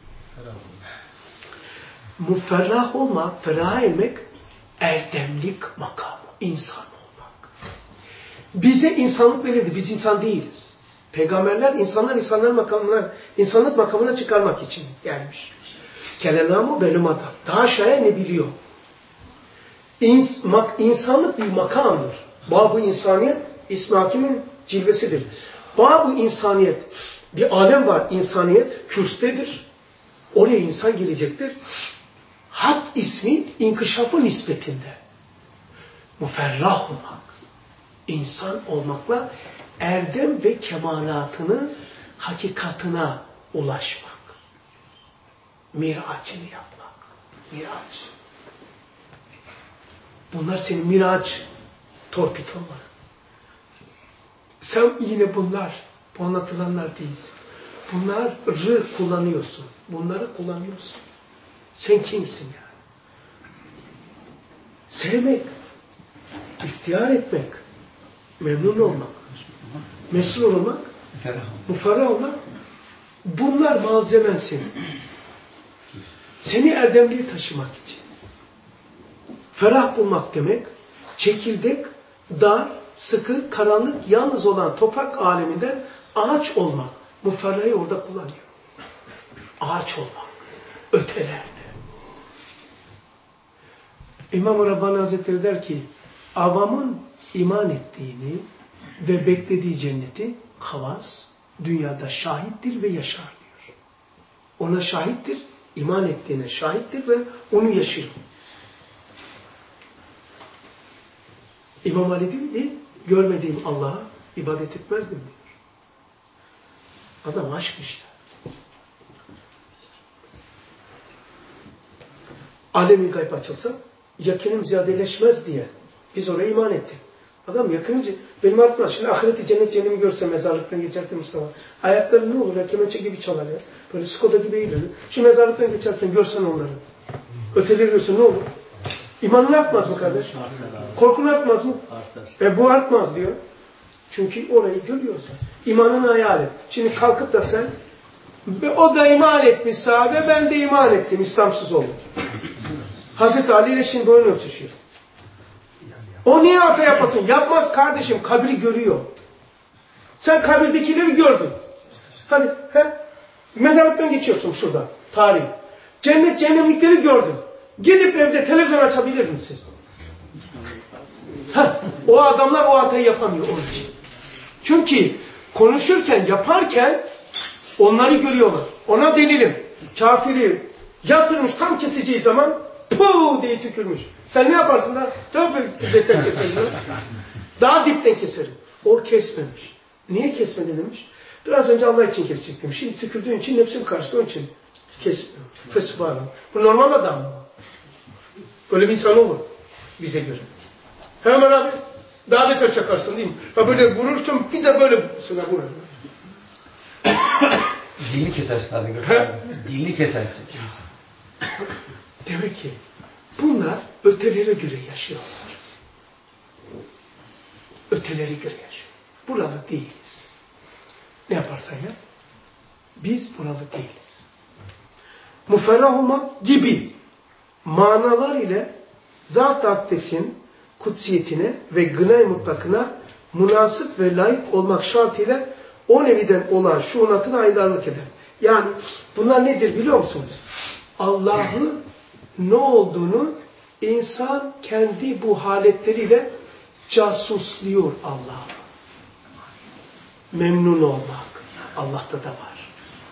Muferrah olmak, ferah etmek, erdemlik makamı, insan olmak. Bize insanlık verildi, biz insan değiliz. Peygamberler insanlar insanların makamına, insanlık makamına çıkarmak için gelmiş. Kelenamu belumata. Daha aşağıya ne biliyor? İns, mak, insanlık bir makamdır. Bab-ı insaniyet İsmi Hakim'in cilvesidir. Bab-ı insaniyet bir alem var. İnsaniyet kürstedir. Oraya insan girecektir. Hak ismi inkişafı nispetinde. Muferrah olmak. İnsan olmakla erdem ve kemalatını hakikatına ulaşmak. Miracını yapmak. Miraç. Bunlar senin miraç torpidoları. Sen yine bunlar, bu anlatılanlar değilsin. Bunları kullanıyorsun. Bunları kullanıyorsun. Sen kimsin yani? Sevmek, iftihar etmek, memnun olmak, mesrur olmak, muferrah olmak, bunlar malzemen senin. Seni erdemliğe taşımak için. Ferah bulmak demek, çekirdek, dar, sıkı, karanlık, yalnız olan toprak aleminden ağaç olmak. Muferrahı orada kullanıyor. Ağaç olmak. Ötelerde. İmam-ı Rabbani Hazretleri der ki, avamın iman ettiğini ve beklediği cenneti havas dünyada şahittir ve yaşar diyor. Ona şahittir, iman ettiğine şahittir ve onu yaşıyor. İmam Ali diyor ki, görmediğim Allah'a ibadet etmezdim diyor. Adam aşkmış ya. Alemi gayb açılsa, yakinim ziyadeleşmez diye biz oraya iman ettik. Adam yakınca benim artmaz. Şimdi ahireti cennet cehennemi görse mezarlıktan geçerken Mustafa. Ayakları ne olur ya? Kemençe gibi çalar ya. Böyle Skoda gibi eğilir. Şu mezarlıktan geçerken görsen onları. Öteleri görsen ne olur? İmanın artmaz mı kardeş? Korkun artmaz mı? Artar. E bu artmaz diyor. Çünkü orayı görüyorsun. İmanını hayal et. Şimdi kalkıp da sen o da iman etmiş sahabe, ben de iman ettim. İslamsız oldum. Hazreti Ali ile şimdi boyun örtüşüyor. O niye hata yapmasın? Yapmaz kardeşim. Kabri görüyor. Sen kabirdekileri gördün. Hadi he? Mezarlıktan geçiyorsun şurada. Tarih. Cennet cehennemlikleri gördün. Gidip evde televizyon açabilir misin? Heh, o adamlar o hatayı yapamıyor onun için. Çünkü konuşurken, yaparken onları görüyorlar. Ona delilim. Kafiri yatırmış tam keseceği zaman puuu diye tükürmüş. Sen ne yaparsın da? Tabii dipten keserim. Daha dipten keserim. O kesmemiş. Niye kesmedi demiş? Biraz önce Allah için kesecektim. Şimdi tükürdüğün için nefsim karıştı. Onun için kesmiyor. Fesubhanallah. Bu normal adam mı? Böyle bir insan olur bize göre. Hemen abi daha beter çakarsın değil mi? Ha böyle vurursun bir de böyle sana vurur. Dilini kesersin abi. Dilini kesersin. Demek ki bunlar ötelere göre yaşıyorlar. Ötelere göre yaşıyor. Buralı değiliz. Ne yaparsan yap. Biz buralı değiliz. Muferrah olmak gibi manalar ile Zat-ı Akdes'in kutsiyetine ve gınay mutlakına münasip ve layık olmak şartıyla o neviden olan şuunatına aydarlık eder. Yani bunlar nedir biliyor musunuz? Allah'ın ne olduğunu insan kendi bu haletleriyle casusluyor Allah'a. Memnun olmak Allah'ta da var.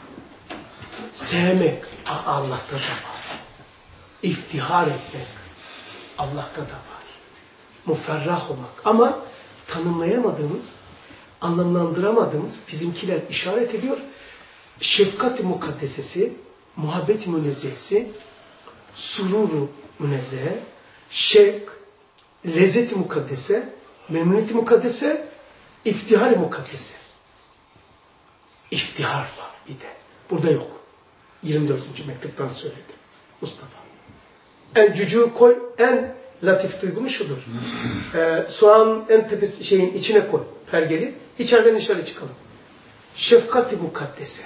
Sevmek Allah'ta da var. İftihar etmek Allah'ta da var. Muferrah olmak. Ama tanımlayamadığımız, anlamlandıramadığımız bizimkiler işaret ediyor. Şefkat-i mukaddesesi, muhabbet-i münezzehesi, sururu münezzehe, şevk, lezzet-i mukaddese, memnuniyet-i mukaddese, iftihar-i mukaddese. İftihar var bir de. Burada yok. yirmi dördüncü mektuptan söyledi Mustafa. En cücüğü koy, en latif duygulu şudur. Ee, soğan en tepesi şeyin içine koy, pergeli. İçeriden dışarı çıkalım. Şefkat-i mukaddese.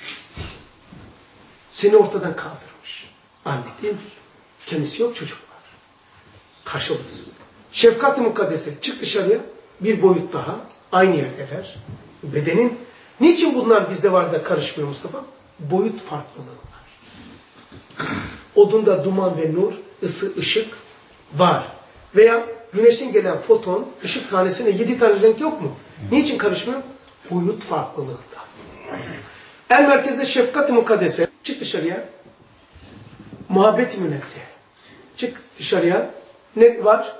Seni ortadan kaldırmış. Anne değil mi? Kendisi yok, çocuk var. Karşılıksız. Şefkat-i mukaddese. Çık dışarıya. Bir boyut daha. Aynı yerdeler. Bedenin. Niçin bunlar bizde var da karışmıyor Mustafa? Boyut farklılığı var. Odunda duman ve nur, ısı, ışık var. Veya güneşten gelen foton, ışık tanesine yedi tane renk yok mu? Niçin karışmıyor? Boyut farklılığında. En merkezde şefkat-i mukaddese. Çık dışarıya. Muhabbet-i münezzeh. Çık dışarıya. Ne var?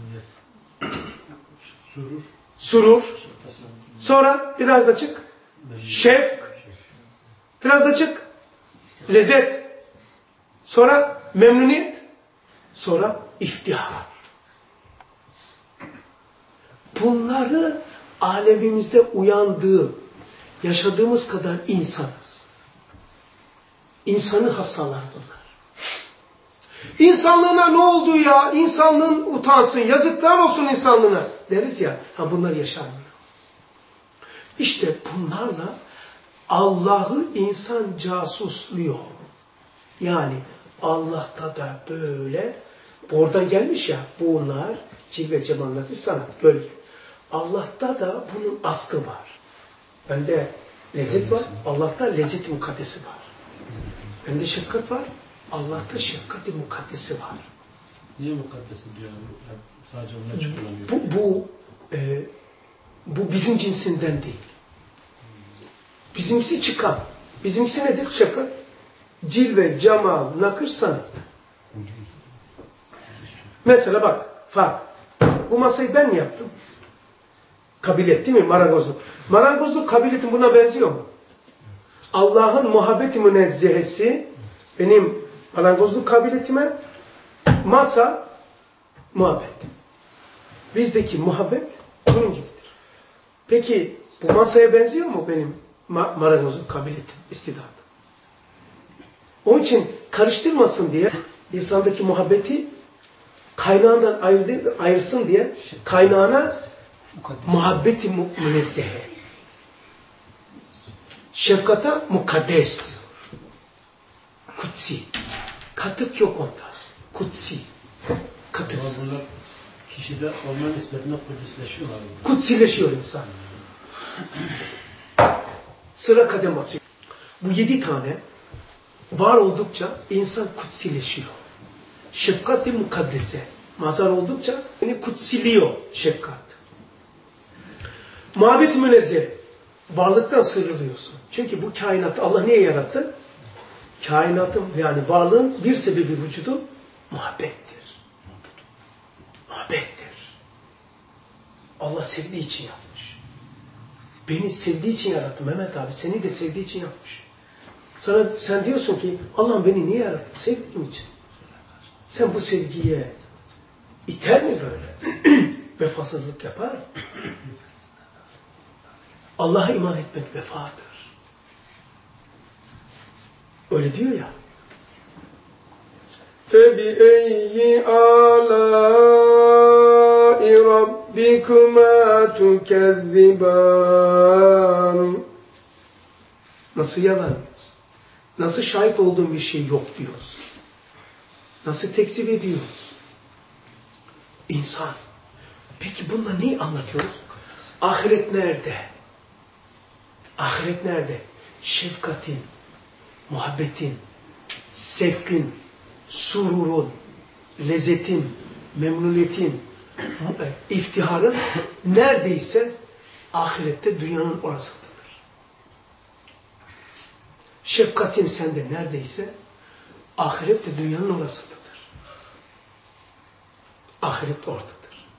Surur. Surur. Sonra biraz da çık. Şefk. Biraz da çık. Lezzet. Sonra memnuniyet. Sonra iftihar. Bunları alemimizde uyandığı, yaşadığımız kadar insanız. İnsanı hastalar bunlar. İnsanlığına ne oldu ya? İnsanlığın utansın, yazıklar olsun insanlığına deriz ya. Ha bunlar yaşanmıyor. İşte bunlarla Allah'ı insan casusluyor. Yani Allah'ta da böyle oradan gelmiş ya bunlar cilve cemallar bir sanat, gölge. Allah'ta da bunun aslı var. Bende lezzet var, Allah'ta lezzet-i mukaddesi var. Bende şefkat var, Allah'ta şefkat-i mukaddesi var. Niye mukaddesi diyor? Yani sadece onu açıklanıyor. Bu, bu, e, bu bizim cinsinden değil. Bizimkisi çıkan. Bizimkisi nedir? Şefkat. Cilve, cemal, nakış, sanat. Mesela bak, fark. Bu masayı ben mi yaptım? Kabilet değil mi? Marangozluk. Marangozluk kabiliyetin buna benziyor mu? Allah'ın muhabbeti münezzehesi benim marangozluk kabiliyetime, masa muhabbet. Bizdeki muhabbet bunun gibidir. Peki bu masaya benziyor mu benim ma marangozun kabiliyetim, istidadım? Onun için karıştırmasın diye insandaki muhabbeti kaynağından ayırdı, ayırsın diye kaynağına muhabbeti münezzehe, şefkata mukaddes diyor. Kutsi. Katık yok onda. Kutsi. Katıksız. Kişide olma nispetine kudüsleşiyor abi. Kutsileşiyor insan. Sıra kadem basıyor. Bu yedi tane var oldukça insan kutsileşiyor. Şefkat-i mukaddese. Mazhar oldukça beni kutsiliyor şefkat. Muhabbet münezzeh. Varlıktan sıyrılıyorsun. Çünkü bu kainat Allah niye yarattı? Kainatın yani varlığın bir sebebi vücudu muhabbettir. Muhabbettir. Allah sevdiği için yapmış. Beni sevdiği için yarattı Mehmet abi. Seni de sevdiği için yapmış. Sana, sen diyorsun ki Allah'ım beni niye yarattı? Sevdiğim için. Sen bu sevgiye iter mi böyle? Vefasızlık yapar. Allah'a iman etmek vefadır. Öyle diyor ya. فَبِأَيِّ آلَاءِ رَبِّكُمَا تُكَذِّبَانُ Nasıl yalan diyorsun? Nasıl şahit olduğun bir şey yok diyorsun? Nasıl tekzip ediyoruz? İnsan. Peki bununla neyi anlatıyoruz? Ahiret nerede? Ahiret nerede? Şefkatin, muhabbetin, sevkin, sururun, lezzetin, memnuniyetin, iftiharın neredeyse ahirette dünyanın orasındadır. Şefkatin sende neredeyse ahirette dünyanın orasındadır. Ahiret oradadır.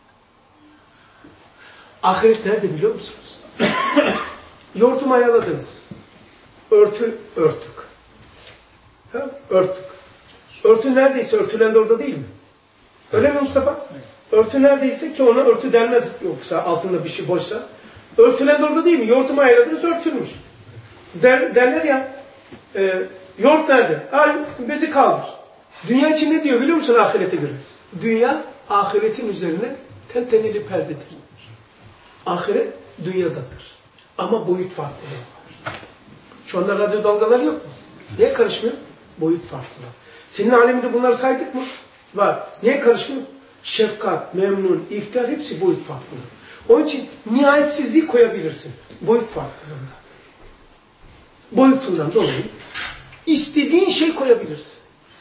Ahiret nerede biliyor musunuz? Yoğurtumu ayarladınız. Örtü örtük. Ha? Örtük. Örtü neredeyse örtülen de orada değil mi? Öyle mi Mustafa? Örtü neredeyse ki ona örtü denmez yoksa altında bir şey boşsa. Örtülen de orada değil mi? Yoğurtumu ayarladınız örtülmüş. Der, derler ya e, yoğurt nerede? Ay bezi kaldır. Dünya için ne diyor biliyor musun ahirete göre? Dünya ahiretin üzerine tenteneli perdedir. Ahiret dünyadadır. Ama boyut farklı var. Şu anda radyo dalgaları yok mu? Niye karışmıyor? Boyut farklı. Senin aleminde bunları saydık mı? Var. Niye karışmıyor? Şefkat, memnun, iftihar hepsi boyut farklı. Onun için nihayetsizliği koyabilirsin. Boyut farklılığında. Boyutundan dolayı istediğin şey koyabilirsin.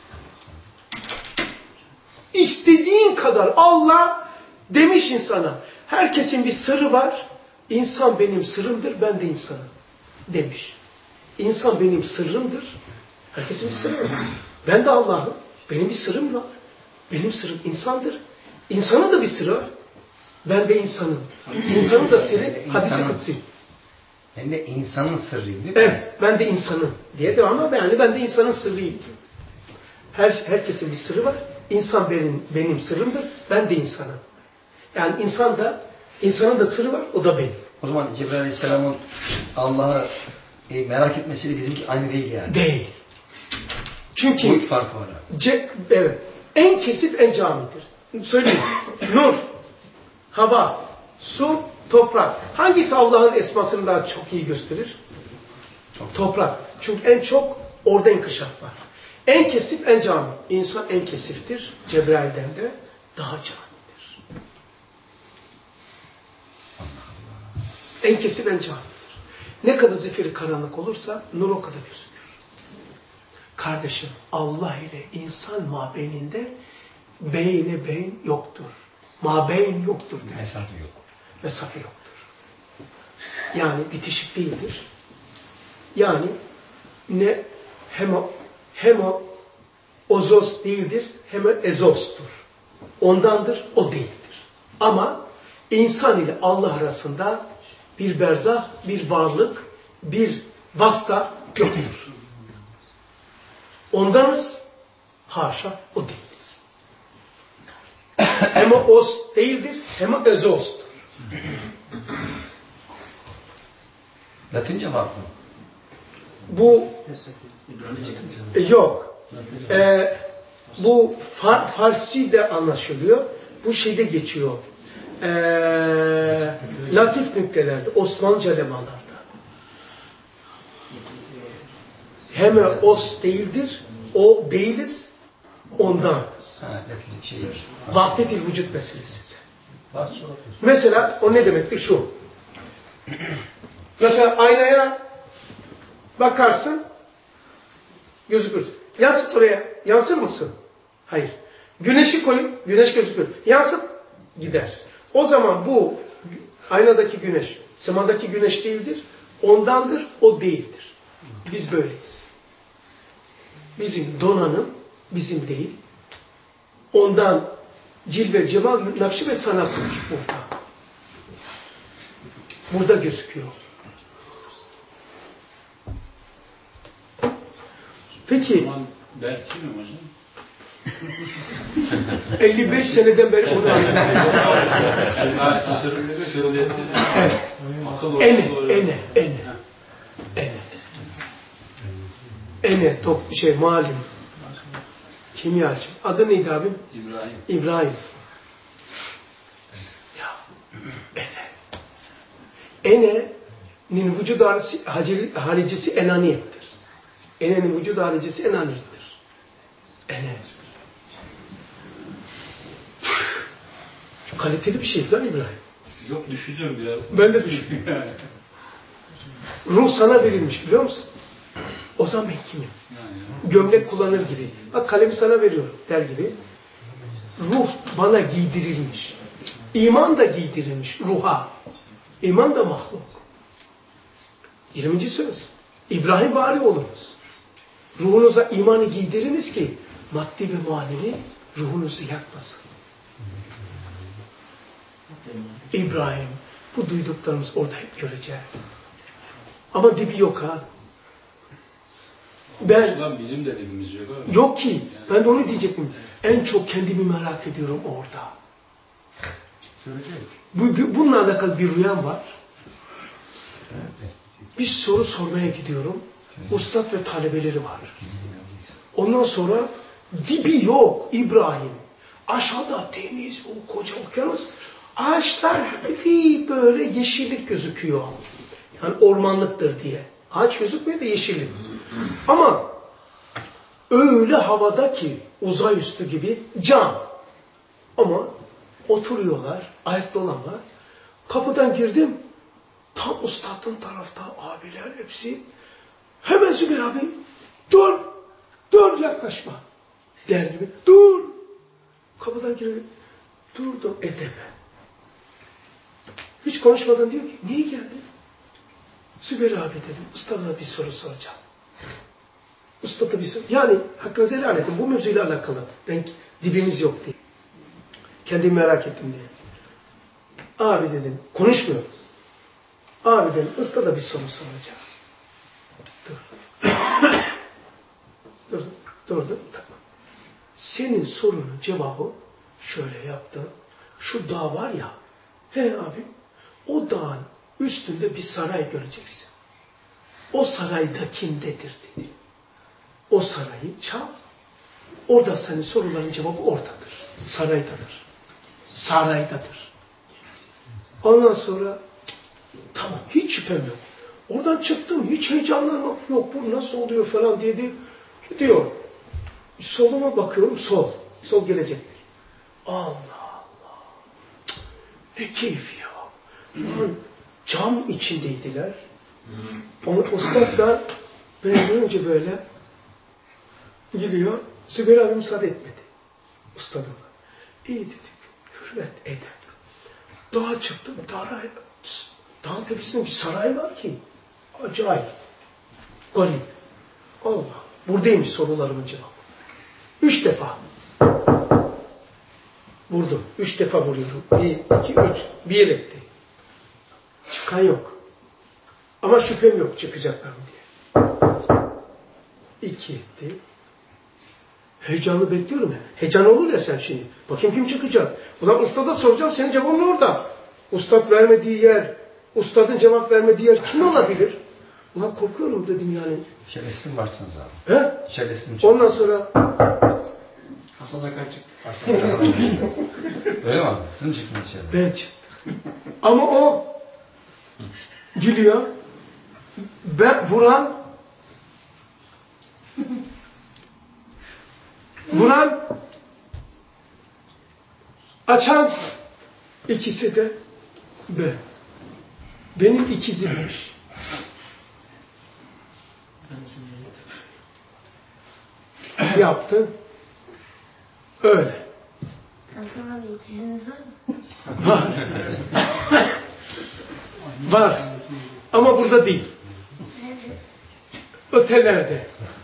İstediğin kadar Allah demiş insana. Herkesin bir sırrı var. İnsan benim sırrımdır, ben de insanım demiş. İnsan benim sırrımdır. Herkesin bir sırrı var. Ben de Allah'ım. Benim bir sırrım var. Benim sırrım insandır. İnsanın da bir sırrı var. Ben de insanım. İnsanın da sırrı hadis-i kutsi. Ben de insanın sırrıyım değil mi? Evet, ben de insanım diye devam ama yani ben de insanın sırrıyım diyor. Her, herkesin bir sırrı var. İnsan benim, benim sırrımdır, ben de insanım. Yani insan da, insanın da sırrı var, o da benim. O zaman Cebrail Aleyhisselam'ın Allah'ı e, merak etmesiyle bizimki aynı değil yani. Değil. Çünkü boyut farkı var abi. Ce, evet, en kesif en camidir. Söyleyeyim. Nur, hava, su, toprak. Hangisi Allah'ın esmasını daha çok iyi gösterir? Toprak. Toprak. Çünkü en çok orada inkişaf var. En kesif en cami. İnsan en kesiftir. Cebrail'den de daha camidir. En kesif en camidir. Ne kadar zifiri karanlık olursa nur o kadar gözükür. Kardeşim Allah ile insan mabeyninde beyne beyn yoktur. Mabeyn yoktur der. Mesafe yok. Mesafe yoktur. Yani bitişik değildir. Yani ne hemo, hemo ozos değildir, hemo ezostur. Ondandır, o değildir. Ama insan ile Allah arasında bir berzah, bir varlık, bir vasıta yoktur. Ondanız, haşa o değiliz. Hem os değildir, hem ezostur. Latince mi bu? Bu e, yok. E, bu far, Farsça'da anlaşılıyor. Bu şeyde geçiyor. E, latif nüktelerde, Osmanlıca lemalarda. Hem os değildir, o değiliz, ondan. Ha, Latince şey. Vahdet-i vücut meselesidir. Var. Mesela o ne demektir? Şu. Mesela aynaya bakarsın, gözükür. Yansıt oraya, yansır mısın? Hayır. Güneşi koyun, güneş gözükür. Yansıt, gider. O zaman bu aynadaki güneş, semadaki güneş değildir, ondandır, o değildir. Biz böyleyiz. Bizim donanım, bizim değil. Ondan cilve, cemal, nakşi ve sanatıdır burada. Burada gözüküyor. Peki. Ben kimim hocam? elli beş seneden beri onu anlatıyorum. Ene, ene, ene. Ene. Ene, top şey, malim. Kimyacı. Adı neydi abim? İbrahim. İbrahim. Ya, ene. Ene'nin vücud haricisi enaniyettir. Ene'nin vücud haricisi enaniyettir. Ene. Kaliteli bir şey lan İbrahim. Yok düşünüyorum biraz. Ben de düşünüyorum. Ruh sana verilmiş biliyor musun? O zaman ben kimim? Yani. Gömlek kullanır gibi. Bak kalemi sana veriyorum der gibi. Ruh bana giydirilmiş. İman da giydirilmiş ruha. İman da mahluk. yirminci söz. İbrahim bari olunuz. Ruhunuza imanı giydiriniz ki maddi ve manevi ruhunuzu yakmasın. İbrahim, bu duyduklarımız orada hep göreceğiz. Ama dibi yok ha. Ben, Lan bizim de dibimiz yok abi. yok ki. Ben de onu diyecektim. En çok kendimi merak ediyorum orada. Bu, bu, bununla alakalı bir rüyam var. Bir soru sormaya gidiyorum. Ustad ve talebeleri var. Ondan sonra dibi yok İbrahim. Aşağıda deniz, o koca okyanus. Ağaçlar hafif böyle yeşillik gözüküyor. Yani ormanlıktır diye. Ağaç gözükmüyor da yeşillik. Ama öyle havada ki uzay üstü gibi cam. Ama oturuyorlar, ayakta olanlar. Kapıdan girdim. Tam ustadın tarafta abiler hepsi. Hemen Zübeyir abi dur, dur yaklaşma der gibi. Dur. Kapıdan girdim. Durdum edeme. Hiç konuşmadan diyor ki niye geldin? Zübeyir abi dedim. Ustada bir soru soracağım. Ustada bir soru. Yani hakkınızı helal edin. Bu mevzuyla alakalı. Ben dibimiz yok diye. Kendimi merak ettim diye. Abi dedim. Konuşmuyoruz. Abi dedim. Ustada bir soru soracağım. Dur. dur. Dur. Dur. Tamam. Senin sorunun cevabı şöyle yaptı. Şu dağ var ya. He abi. O dağın üstünde bir saray göreceksin. O sarayda kimdedir dedi. O sarayı çal. Orada senin soruların cevabı oradadır. Saraydadır. Saraydadır. Ondan sonra tamam hiç şüphem yok. Oradan çıktım hiç heyecanlanmak yok. Bu nasıl oluyor falan dedi. Gidiyor. Soluma bakıyorum sol. Sol gelecektir. Allah Allah. Ne keyif ya. Lan cam içindeydiler. Onu ustad da beni görünce böyle giriyor. Zübeyir abi müsaade etmedi. Ustadım. İyi dedik. Hürmet edep. Dağa çıktım. Dağa, dağın tepesinde bir saray var ki. Acayip. Garip. Allah. Buradaymış sorularımın cevabı. Üç defa. Vurdum. Üç defa vuruyorum. Bir, iki, üç. Bir etti. Çıkan yok. Ama şüphem yok çıkacaklarım diye. İki etti. Heyecanlı bekliyorum ya. Heyecan olur ya sen şimdi. Bakayım kim çıkacak. Ulan ustada soracağım, senin cevabın orada. Ustad vermediği yer, ustadın cevap vermediği yer kim olabilir? Ulan korkuyorum dedim yani. Şerefsiz varsınız abi. He? Şerefsiz. Ondan sonra Hasan Hakan çıktı. Öyle mi abi? Siz mi çıktınız içeri? ben çıktım. Ama o gülüyor. Ben vuran vuran açan ikisi de ben. Benim ikizimmiş. Yaptım. Öyle. Hasan abi ikiziniz var mı? Var. Var. Ama burada değil. Nerede? Ötelerde.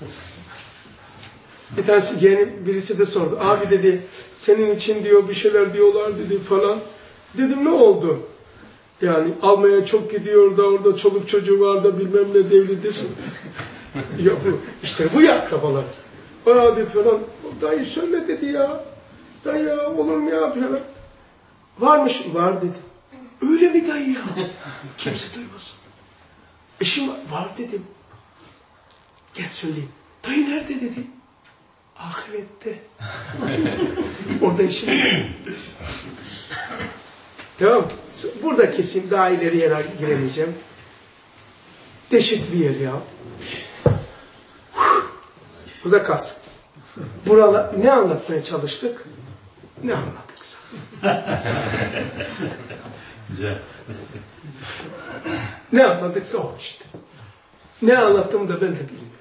Bir tanesi yeni birisi de sordu. Abi dedi senin için diyor bir şeyler diyorlar dedi falan. Dedim ne oldu? Yani almaya çok gidiyor da orada çoluk çocuğu var da bilmem ne devlidir. Ya bu, işte bu ya akrabalar. Abi falan dayı söyle dedi ya. Dayı ya olur mu ya falan. Varmış. Var dedim. Öyle mi dayı ya? Kimse duymasın. Eşim var. Var dedim. Gel söyleyeyim. Dayı nerede dedi. Ahirette. Orada işim yok. Tamam. Burada kesin daha ileriye giremeyeceğim. Deşit bir yer ya. Burada kalsın. Buralar ne anlatmaya çalıştık? Ne anlattıksa. Güzel. Ne anlattıksa o işte. Ne anlattığımı da ben de bilmiyorum.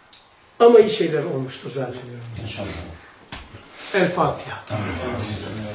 Ama iyi şeyler olmuştur zannediyorum. İnşallah. El Fatiha.